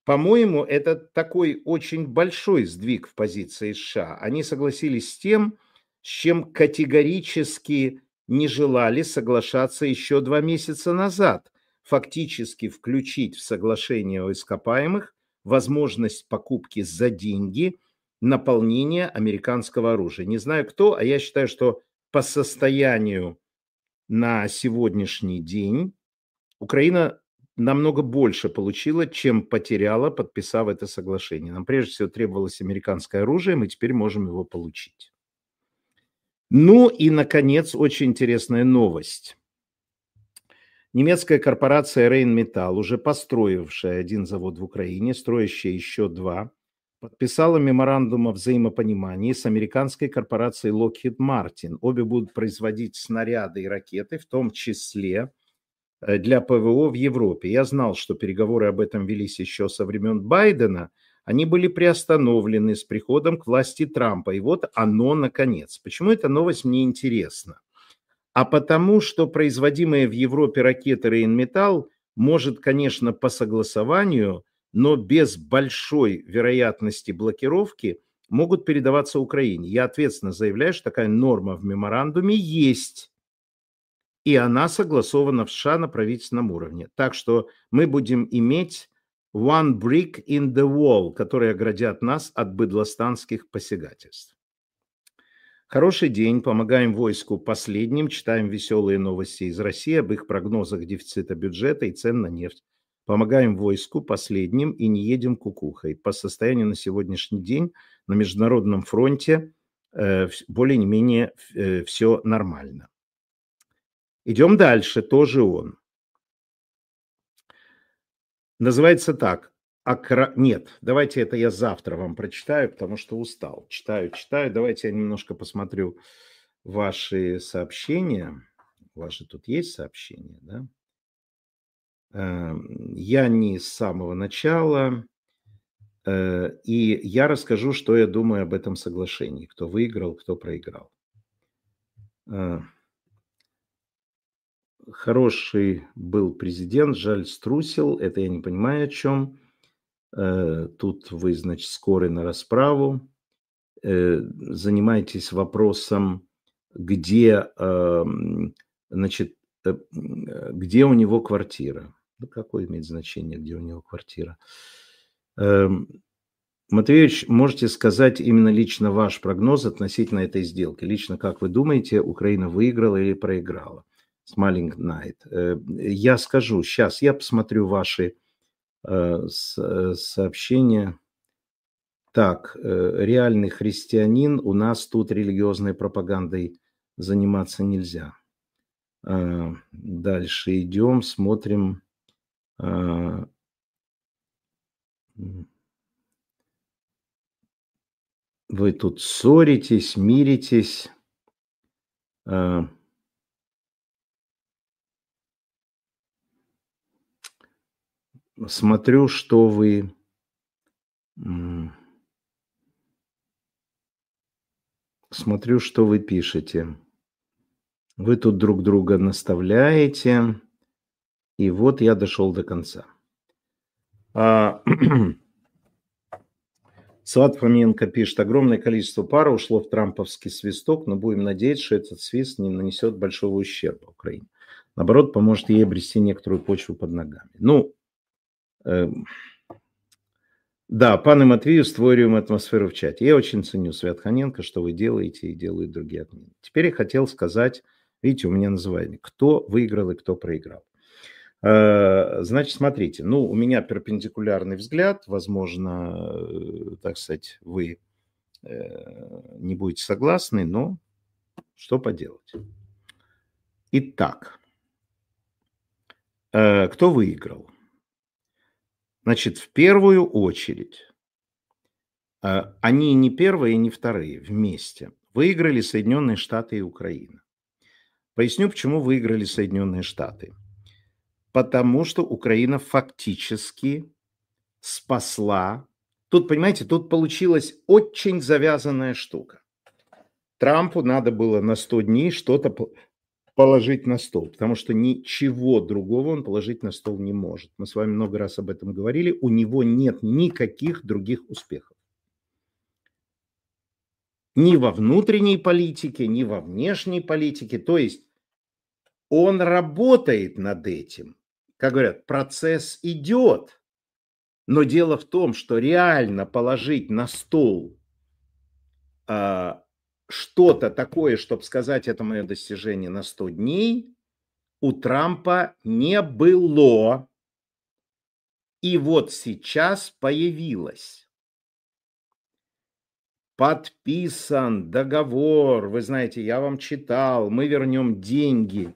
По-моему, это такой очень большой сдвиг в позиции США. Они согласились с тем, с чем категорически не желали соглашаться еще 2 месяца назад. Фактически включить в соглашение о ископаемых возможность покупки за деньги наполнения американского оружия. Не знаю кто, а я считаю, что по состоянию на сегодняшний день Украина намного больше получила, чем потеряла, подписав это соглашение. Нам прежде всего требовалось американское оружие, мы теперь можем его получить. Ну и, наконец, очень интересная новость. Немецкая корпорация Rheinmetall, уже построившая один завод в Украине, строящая еще 2, подписала меморандум о взаимопонимании с американской корпорацией Lockheed Martin. Обе будут производить снаряды и ракеты, в том числе для ПВО в Европе. Я знал, что переговоры об этом велись еще со времен Байдена. Они были приостановлены с приходом к власти Трампа. И вот оно, наконец. Почему эта новость мне интересна? А потому, что производимые в Европе ракеты Rheinmetall может, конечно, по согласованию, но без большой вероятности блокировки могут передаваться Украине. Я ответственно заявляю, что такая норма в меморандуме есть. И она согласована в США на правительственном уровне. Так что мы будем иметь one brick in the wall, которые оградят нас от быдлостанских посягательств. Хороший день. Помогаем войску последним. Читаем веселые новости из России об их прогнозах дефицита бюджета и цен на нефть. Помогаем войску последним и не едем кукухой. По состоянию на сегодняшний день на международном фронте более-менее все нормально. Идем дальше, тоже он. Называется так. Нет, давайте это я завтра вам прочитаю, потому что устал. Читаю. Давайте я немножко посмотрю ваши сообщения. У вас же тут есть сообщения, да? Я не с самого начала. И я расскажу, что я думаю об этом соглашении. Кто выиграл, кто проиграл. Хороший был президент, жаль, струсил. Это я не понимаю, о чем. Тут вы, значит, скоры на расправу. Занимаетесь вопросом, где, значит, где у него квартира. Ну, какое имеет значение, где у него квартира? Матвеевич, можете сказать именно лично ваш прогноз относительно этой сделки? Лично, как вы думаете, Украина выиграла или проиграла? Smiling Night. Я скажу, сейчас я посмотрю ваши сообщения. Так, реальный христианин, у нас тут религиозной пропагандой заниматься нельзя. Дальше идем, смотрим. Вы тут ссоритесь, миритесь. Смотрю, что вы... Смотрю, что вы пишете. Вы тут друг друга наставляете. И вот я дошел до конца. Сват Фоменко пишет, огромное количество пар ушло в трамповский свисток, но будем надеяться, что этот свист не нанесет большого ущерба Украине. Наоборот, поможет ей обрести некоторую почву под ногами. Ну, да, пане Матвею, створюем атмосферу в чате. Я очень ценю, Свят Ханенко, что вы делаете и делают другие админы. Теперь я хотел сказать, видите, у меня называется, кто выиграл и кто проиграл. Значит, смотрите, ну, у меня перпендикулярный взгляд, возможно, так сказать, вы не будете согласны, но что поделать. Итак, кто выиграл? Значит, в первую очередь, они не первые и не вторые вместе. Выиграли Соединенные Штаты и Украина. Поясню, почему выиграли Соединенные Штаты. Потому что Украина фактически спасла. Тут, понимаете, тут получилась очень завязанная штука. Трампу надо было на 100 дней что-то положить на стол, потому что ничего другого он положить на стол не может. Мы с вами много раз об этом говорили, у него нет никаких других успехов. Ни во внутренней политике, ни во внешней политике. То есть он работает над этим. Как говорят, процесс идет. Но дело в том, что реально положить на стол что-то такое, чтобы сказать, это мое достижение на 100 дней, у Трампа не было. И вот сейчас появилось. Подписан договор. Вы знаете, я вам читал, мы вернем деньги.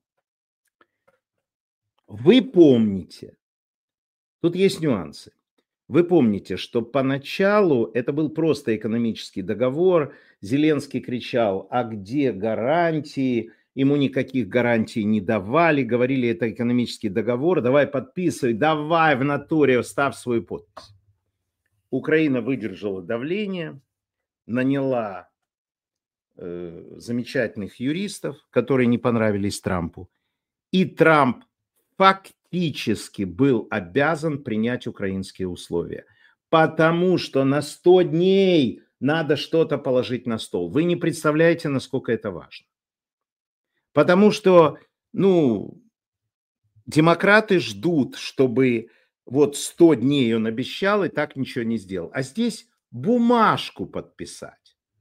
Вы помните, тут есть нюансы. Вы помните, что поначалу это был просто экономический договор. Зеленский кричал, а где гарантии? Ему никаких гарантий не давали. Говорили, это экономический договор. Давай подписывай, давай в натуре, ставь свою подпись. Украина выдержала давление, наняла замечательных юристов, которые не понравились Трампу. И Трамп фактически был обязан принять украинские условия, потому что на 100 дней надо что-то положить на стол. Вы не представляете, насколько это важно. Потому что, демократы ждут, чтобы вот 100 дней он обещал и так ничего не сделал. А здесь бумажку подписать.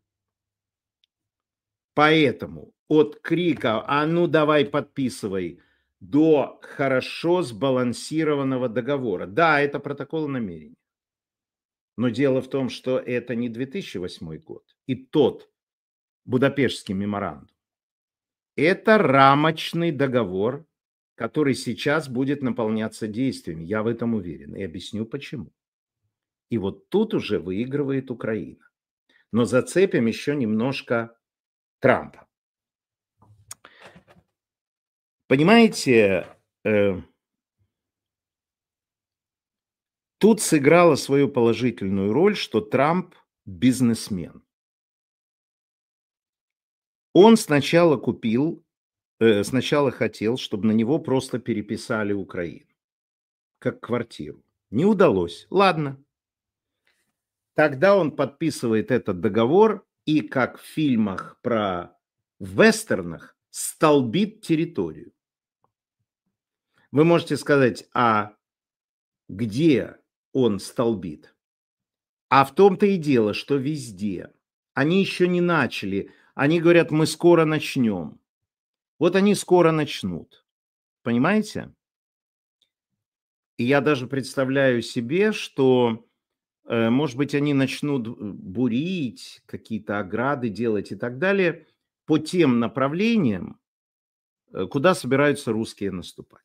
Поэтому от крика «а ну давай подписывай» до хорошо сбалансированного договора. Да, это протокол намерений. Но дело в том, что это не 2008 год и тот Будапештский меморандум. Это рамочный договор, который сейчас будет наполняться действиями. Я в этом уверен и объясню почему. И вот тут уже выигрывает Украина. Но зацепим еще немножко Трампа. Понимаете, тут сыграло свою положительную роль, что Трамп бизнесмен. Он сначала хотел, чтобы на него просто переписали Украину, как квартиру. Не удалось. Ладно. Тогда он подписывает этот договор и, как в фильмах про вестернах, столбит территорию. Вы можете сказать, а где он столбит? А в том-то и дело, что везде. Они еще не начали. Они говорят, мы скоро начнем. Вот они скоро начнут. Понимаете? И я даже представляю себе, что, может быть, они начнут бурить, какие-то ограды делать и так далее по тем направлениям, куда собираются русские наступать.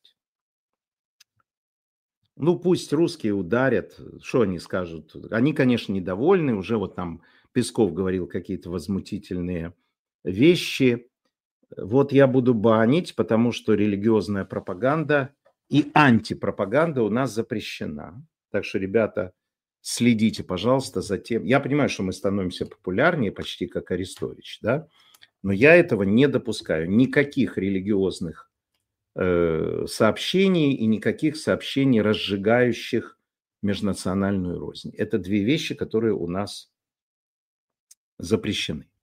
Пусть русские ударят, что они скажут? Они, конечно, недовольны, уже вот там Песков говорил какие-то возмутительные вещи. Вот я буду банить, потому что религиозная пропаганда и антипропаганда у нас запрещена. Так что, ребята, следите, пожалуйста, за тем. Я понимаю, что мы становимся популярнее, почти как Арестович, да? Но я этого не допускаю. Никаких религиозных сообщений и никаких сообщений, разжигающих межнациональную рознь. Это две вещи, которые у нас запрещены.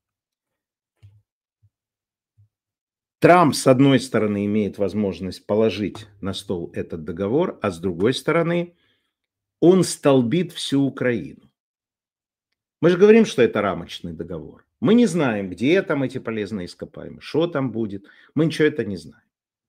Трамп, с одной стороны, имеет возможность положить на стол этот договор, а с другой стороны, он столбит всю Украину. Мы же говорим, что это рамочный договор. Мы не знаем, где там эти полезные ископаемые, что там будет. Мы ничего это не знаем.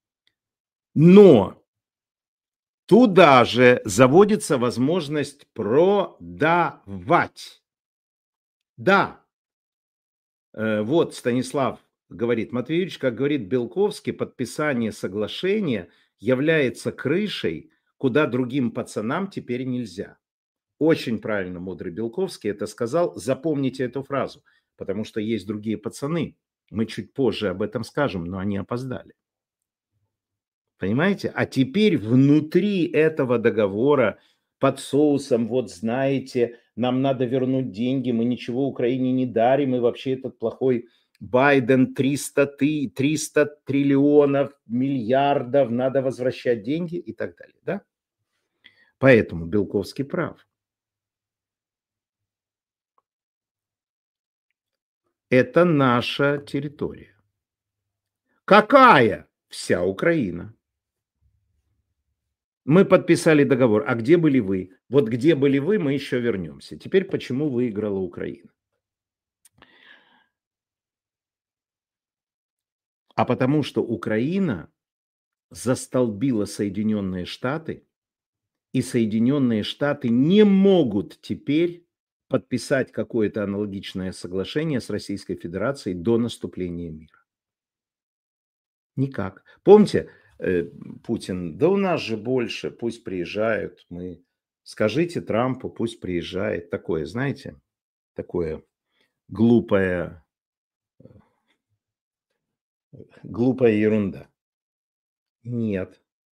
Но туда же заводится возможность продавать. Да, вот Станислав говорит, Матвей Юрьевич, как говорит Белковский, подписание соглашения является крышей, куда другим пацанам теперь нельзя. Очень правильно мудрый Белковский это сказал. Запомните эту фразу, потому что есть другие пацаны. Мы чуть позже об этом скажем, но они опоздали. Понимаете? А теперь внутри этого договора под соусом, вот знаете, нам надо вернуть деньги, мы ничего Украине не дарим, и вообще этот плохой Байден 300 триллионов, миллиардов, надо возвращать деньги и так далее. Да? Поэтому Белковский прав. Это наша территория. Какая? Вся Украина. Мы подписали договор. А где были вы? Вот где были вы, мы еще вернемся. Теперь почему выиграла Украина? А потому что Украина застолбила Соединенные Штаты, и Соединенные Штаты не могут теперь подписать какое-то аналогичное соглашение с Российской Федерацией до наступления мира. Никак. Помните, Путин, да у нас же больше, пусть приезжают, мы... Скажите Трампу, пусть приезжает. Такое, знаете, такое глупая ерунда. Нет.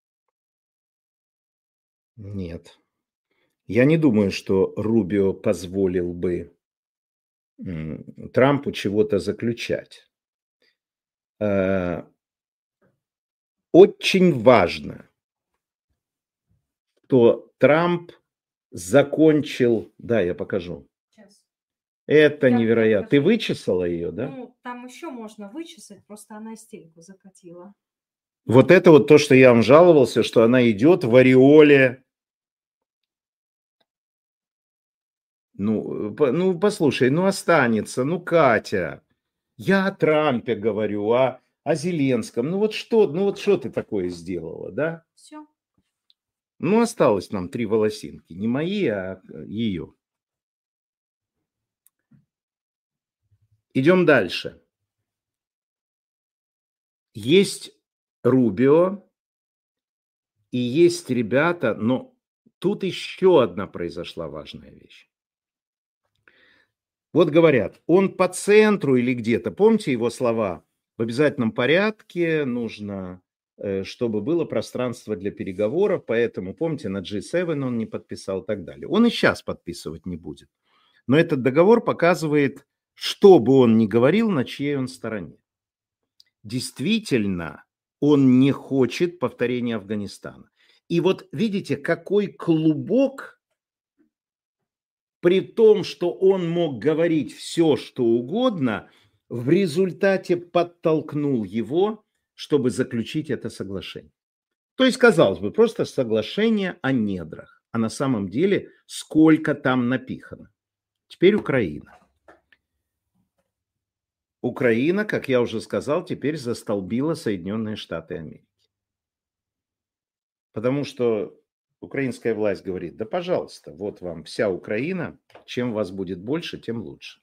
Нет. Я не думаю, что Рубио позволил бы Трампу чего-то заключать. Очень важно, что Трамп закончил... Да, я покажу. Сейчас. Это Я невероятно. Ты покажу. вычесала ее, да? Ну, там еще можно вычесать, просто она истерику закатила. Вот это вот то, что я вам жаловался, что она идет в ореоле. Ну, послушай, ну останется, ну, Катя. Я о Трампе говорю, о Зеленском. Ну вот что ты такое сделала, да? Все. Ну, осталось нам 3 волосинки. Не мои, а ее. Идем дальше. Есть Рубио и есть ребята, но тут еще одна произошла важная вещь. Вот говорят, он по центру или где-то, помните его слова? В обязательном порядке нужно, чтобы было пространство для переговоров, поэтому, помните, на G7 он не подписал и так далее. Он и сейчас подписывать не будет. Но этот договор показывает, что бы он ни говорил, на чьей он стороне. Действительно, он не хочет повторения Афганистана. И вот видите, какой клубок, при том, что он мог говорить все, что угодно, в результате подтолкнул его, чтобы заключить это соглашение. То есть, казалось бы, просто соглашение о недрах. А на самом деле, сколько там напихано. Теперь Украина. Украина, как я уже сказал, теперь застолбила Соединенные Штаты Америки. Потому что украинская власть говорит, да пожалуйста, вот вам вся Украина, чем вас будет больше, тем лучше.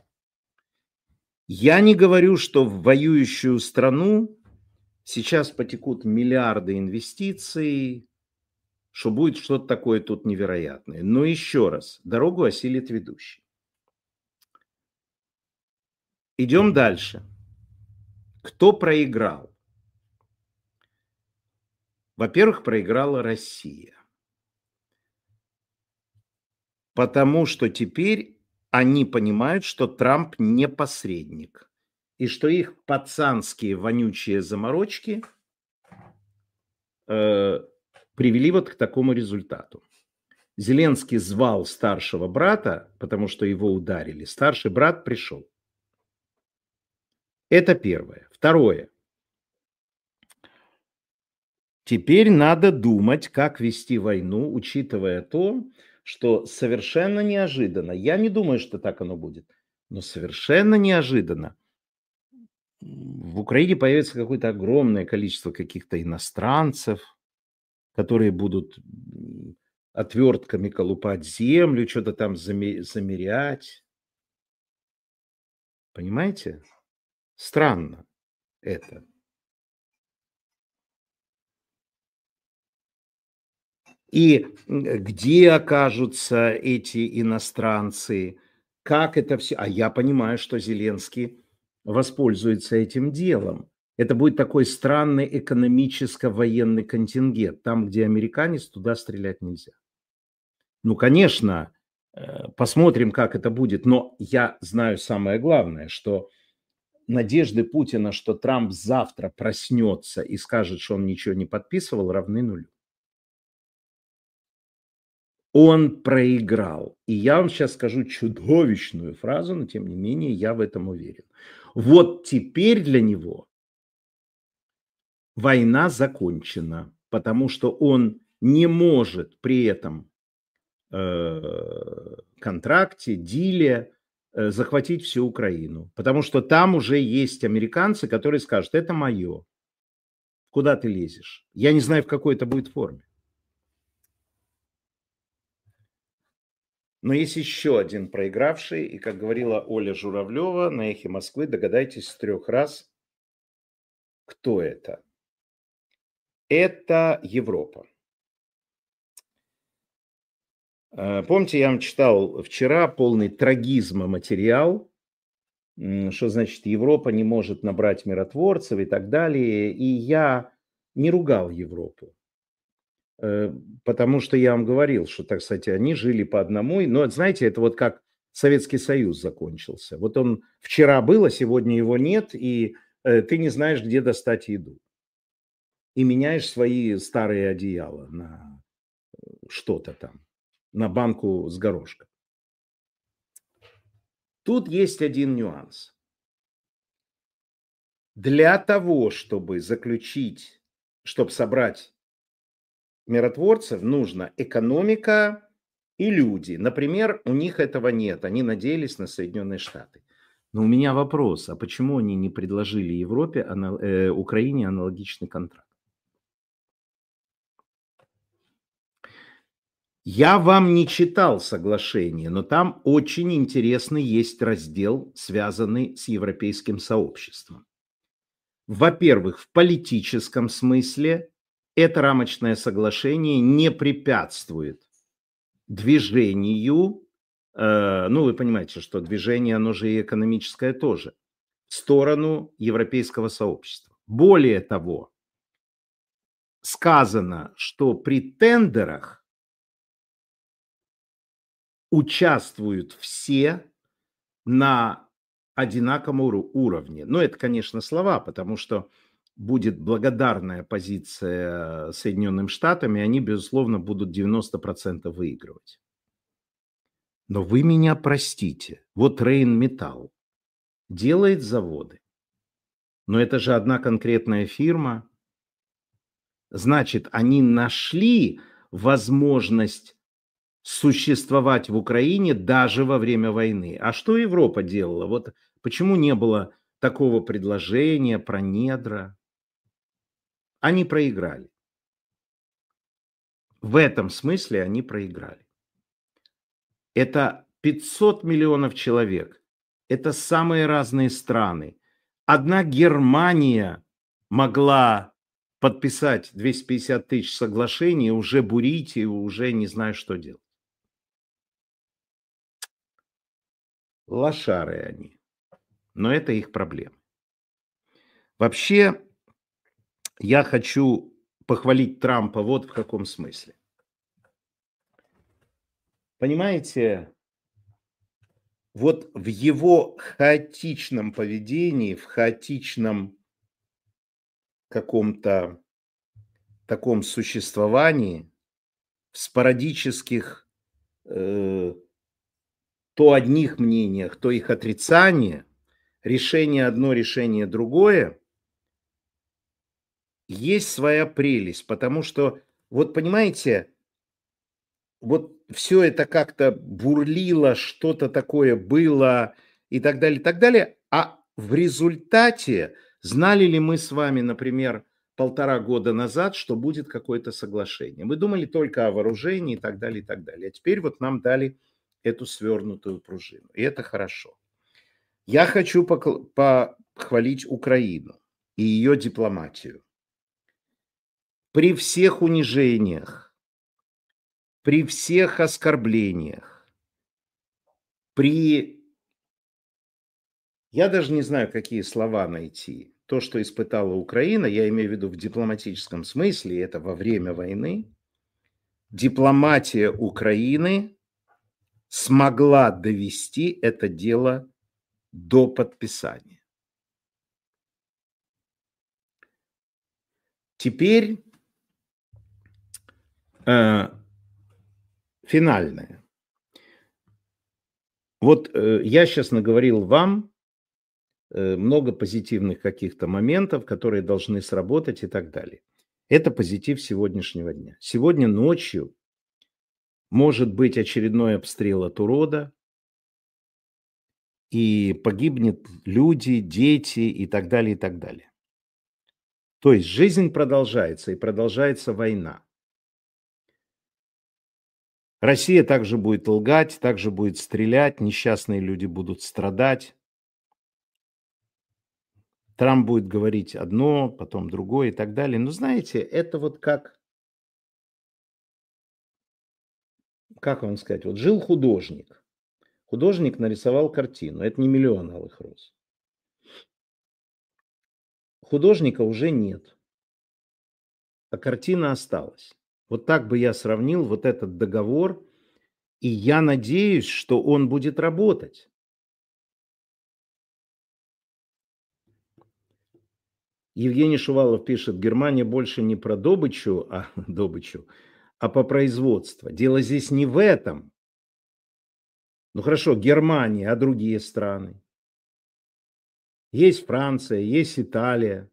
Я не говорю, что в воюющую страну сейчас потекут миллиарды инвестиций, что будет что-то такое тут невероятное. Но еще раз, дорогу осилит ведущий. Идем дальше. Кто проиграл? Во-первых, проиграла Россия. Потому что теперь они понимают, что Трамп не посредник. И что их пацанские вонючие заморочки привели вот к такому результату. Зеленский звал старшего брата, потому что его ударили. Старший брат пришел. Это первое. Второе. Теперь надо думать, как вести войну, учитывая то, что совершенно неожиданно, я не думаю, что так оно будет, но совершенно неожиданно в Украине появится какое-то огромное количество каких-то иностранцев, которые будут отвертками колупать землю, что-то там замерять. Понимаете? Странно это. И где окажутся эти иностранцы, как это все. А я понимаю, что Зеленский воспользуется этим делом. Это будет такой странный экономическо-военный контингент. Там, где американец, туда стрелять нельзя. Ну, конечно, посмотрим, как это будет. Но я знаю самое главное, что надежды Путина, что Трамп завтра проснется и скажет, что он ничего не подписывал, равны нулю. Он проиграл. И я вам сейчас скажу чудовищную фразу, но тем не менее я в этом уверен. Вот теперь для него война закончена, потому что он не может при этом контракте, диле захватить всю Украину. Потому что там уже есть американцы, которые скажут, это мое. Куда ты лезешь? Я не знаю, в какой это будет форме. Но есть еще один проигравший, и, как говорила Оля Журавлева на «Эхе Москвы», догадайтесь с 3 раз, кто это. Это Европа. Помните, я вам читал вчера полный трагизма материал, что значит Европа не может набрать миротворцев и так далее. И я не ругал Европу. Потому что я вам говорил, что, так сказать, они жили по одному. Но, знаете, это вот как Советский Союз закончился. Вот он вчера был, а сегодня его нет, и ты не знаешь, где достать еду. И меняешь свои старые одеяла на что-то там, на банку с горошком. Тут есть один нюанс. Для того, чтобы заключить, чтобы собрать миротворцев, нужна экономика и люди. Например, у них этого нет. Они надеялись на Соединенные Штаты. Но у меня вопрос, а почему они не предложили Европе, Украине аналогичный контракт? Я вам не читал соглашение, но там очень интересный есть раздел, связанный с европейским сообществом. Во-первых, в политическом смысле это рамочное соглашение не препятствует движению, ну вы понимаете, что движение, оно же и экономическое тоже, в сторону европейского сообщества. Более того, сказано, что при тендерах участвуют все на одинаковом уровне. Но это, конечно, слова, потому что будет благодарная позиция Соединенным Штатам, и они, безусловно, будут 90% выигрывать. Но вы меня простите, вот Рейнметалл делает заводы, но это же одна конкретная фирма. Значит, они нашли возможность существовать в Украине даже во время войны. А что Европа делала? Вот почему не было такого предложения про недра? Они проиграли. В этом смысле они проиграли. Это 500 миллионов человек. Это самые разные страны. Одна Германия могла подписать 250 тысяч соглашений, уже бурить и уже не знаю, что делать. Лошары они. Но это их проблема. Вообще, я хочу похвалить Трампа вот в каком смысле. Понимаете, вот в его хаотичном поведении, в хаотичном каком-то таком существовании, в спорадических то одних мнениях, то их отрицание, решение одно, решение другое, есть своя прелесть, потому что, вот понимаете, вот все это как-то бурлило, что-то такое было и так далее, а в результате знали ли мы с вами, например, 1,5 года назад, что будет какое-то соглашение? Мы думали только о вооружении и так далее, и так далее. А теперь вот нам дали эту свернутую пружину, и это хорошо. Я хочу похвалить Украину и ее дипломатию. При всех унижениях, при всех оскорблениях, я даже не знаю, какие слова найти. То, что испытала Украина, я имею в виду в дипломатическом смысле, это во время войны, дипломатия Украины смогла довести это дело до подписания. Теперь финальное. Вот я сейчас наговорил вам много позитивных каких-то моментов, которые должны сработать и так далее. Это позитив сегодняшнего дня. Сегодня ночью может быть очередной обстрел от урода, и погибнут люди, дети и так далее, и так далее. То есть жизнь продолжается, и продолжается война. Россия также будет лгать, также будет стрелять, несчастные люди будут страдать. Трамп будет говорить одно, потом другое и так далее. Но знаете, это вот как вам сказать, вот жил художник. Художник нарисовал картину. Это не «Миллион алых роз». Художника уже нет, а картина осталась. Вот так бы я сравнил вот этот договор, и я надеюсь, что он будет работать. Евгений Шувалов пишет, Германия больше не про добычу, а по производству. Дело здесь не в этом. Ну хорошо, Германия, а другие страны? Есть Франция, есть Италия.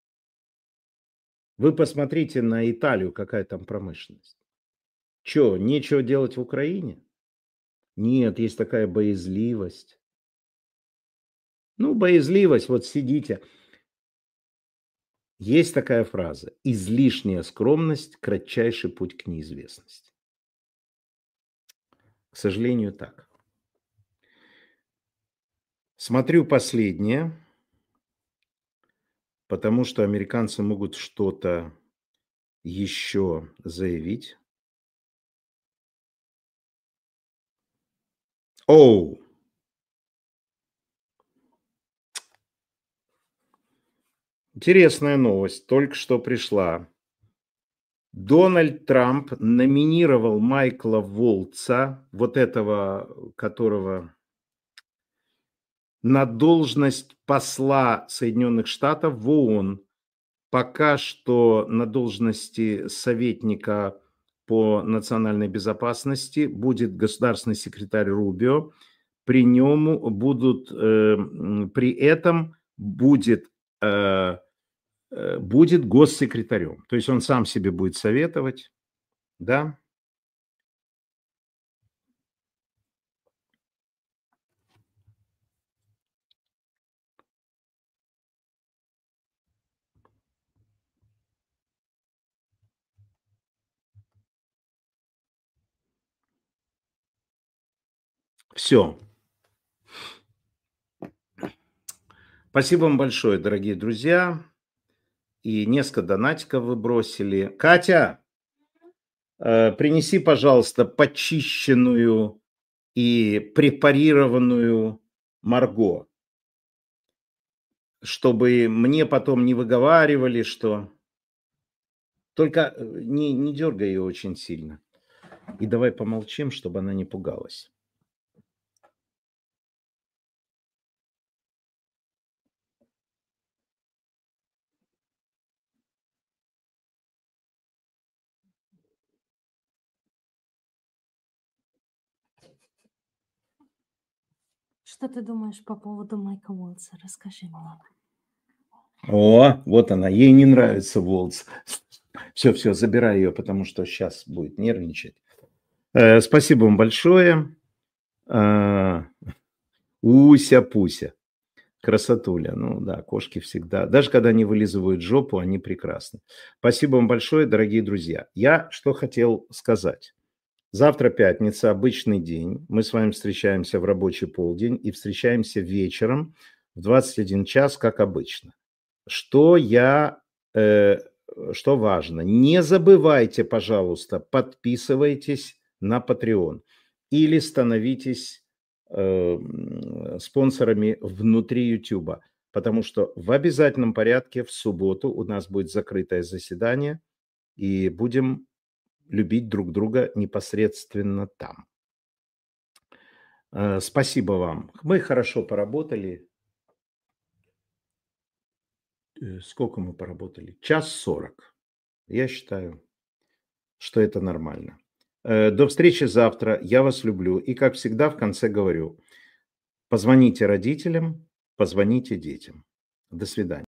Вы посмотрите на Италию, какая там промышленность. Че, нечего делать в Украине? Нет, есть такая боязливость. Ну, боязливость, вот сидите. Есть такая фраза. Излишняя скромность – кратчайший путь к неизвестности. К сожалению, так. Смотрю последнее, потому что американцы могут что-то еще заявить. Оу! Интересная новость, только что пришла. Дональд Трамп номинировал Майкла Волтса, вот этого, которого на должность посла Соединенных Штатов в ООН. Пока что на должности советника по национальной безопасности будет государственный секретарь Рубио. При нем будут, при этом будет госсекретарем. То есть он сам себе будет советовать, да. Все. Спасибо вам большое, дорогие друзья. И несколько донатиков вы бросили. Катя, принеси, пожалуйста, почищенную и препарированную Марго, чтобы мне потом не выговаривали, что... Только не дергай ее очень сильно. И давай помолчим, чтобы она не пугалась. Что ты думаешь по поводу Майка Уолтса? Расскажи мне. О, вот она, ей не нравится Волтс. Все, забирай ее, потому что сейчас будет нервничать. Спасибо вам большое. Уся-пуся. Красотуля. Ну да, кошки всегда. Даже когда они вылизывают жопу, они прекрасны. Спасибо вам большое, дорогие друзья. Я что хотел сказать. Завтра пятница, обычный день. Мы с вами встречаемся в рабочий полдень и встречаемся вечером в 21 час, как обычно. Что важно, не забывайте, пожалуйста, подписывайтесь на Patreon или становитесь спонсорами внутри YouTube, потому что в обязательном порядке в субботу у нас будет закрытое заседание, и будем любить друг друга непосредственно там. Спасибо вам. Мы хорошо поработали. Сколько мы поработали? 1:40. Я считаю, что это нормально. До встречи завтра. Я вас люблю. И, как всегда, в конце говорю, позвоните родителям, позвоните детям. До свидания.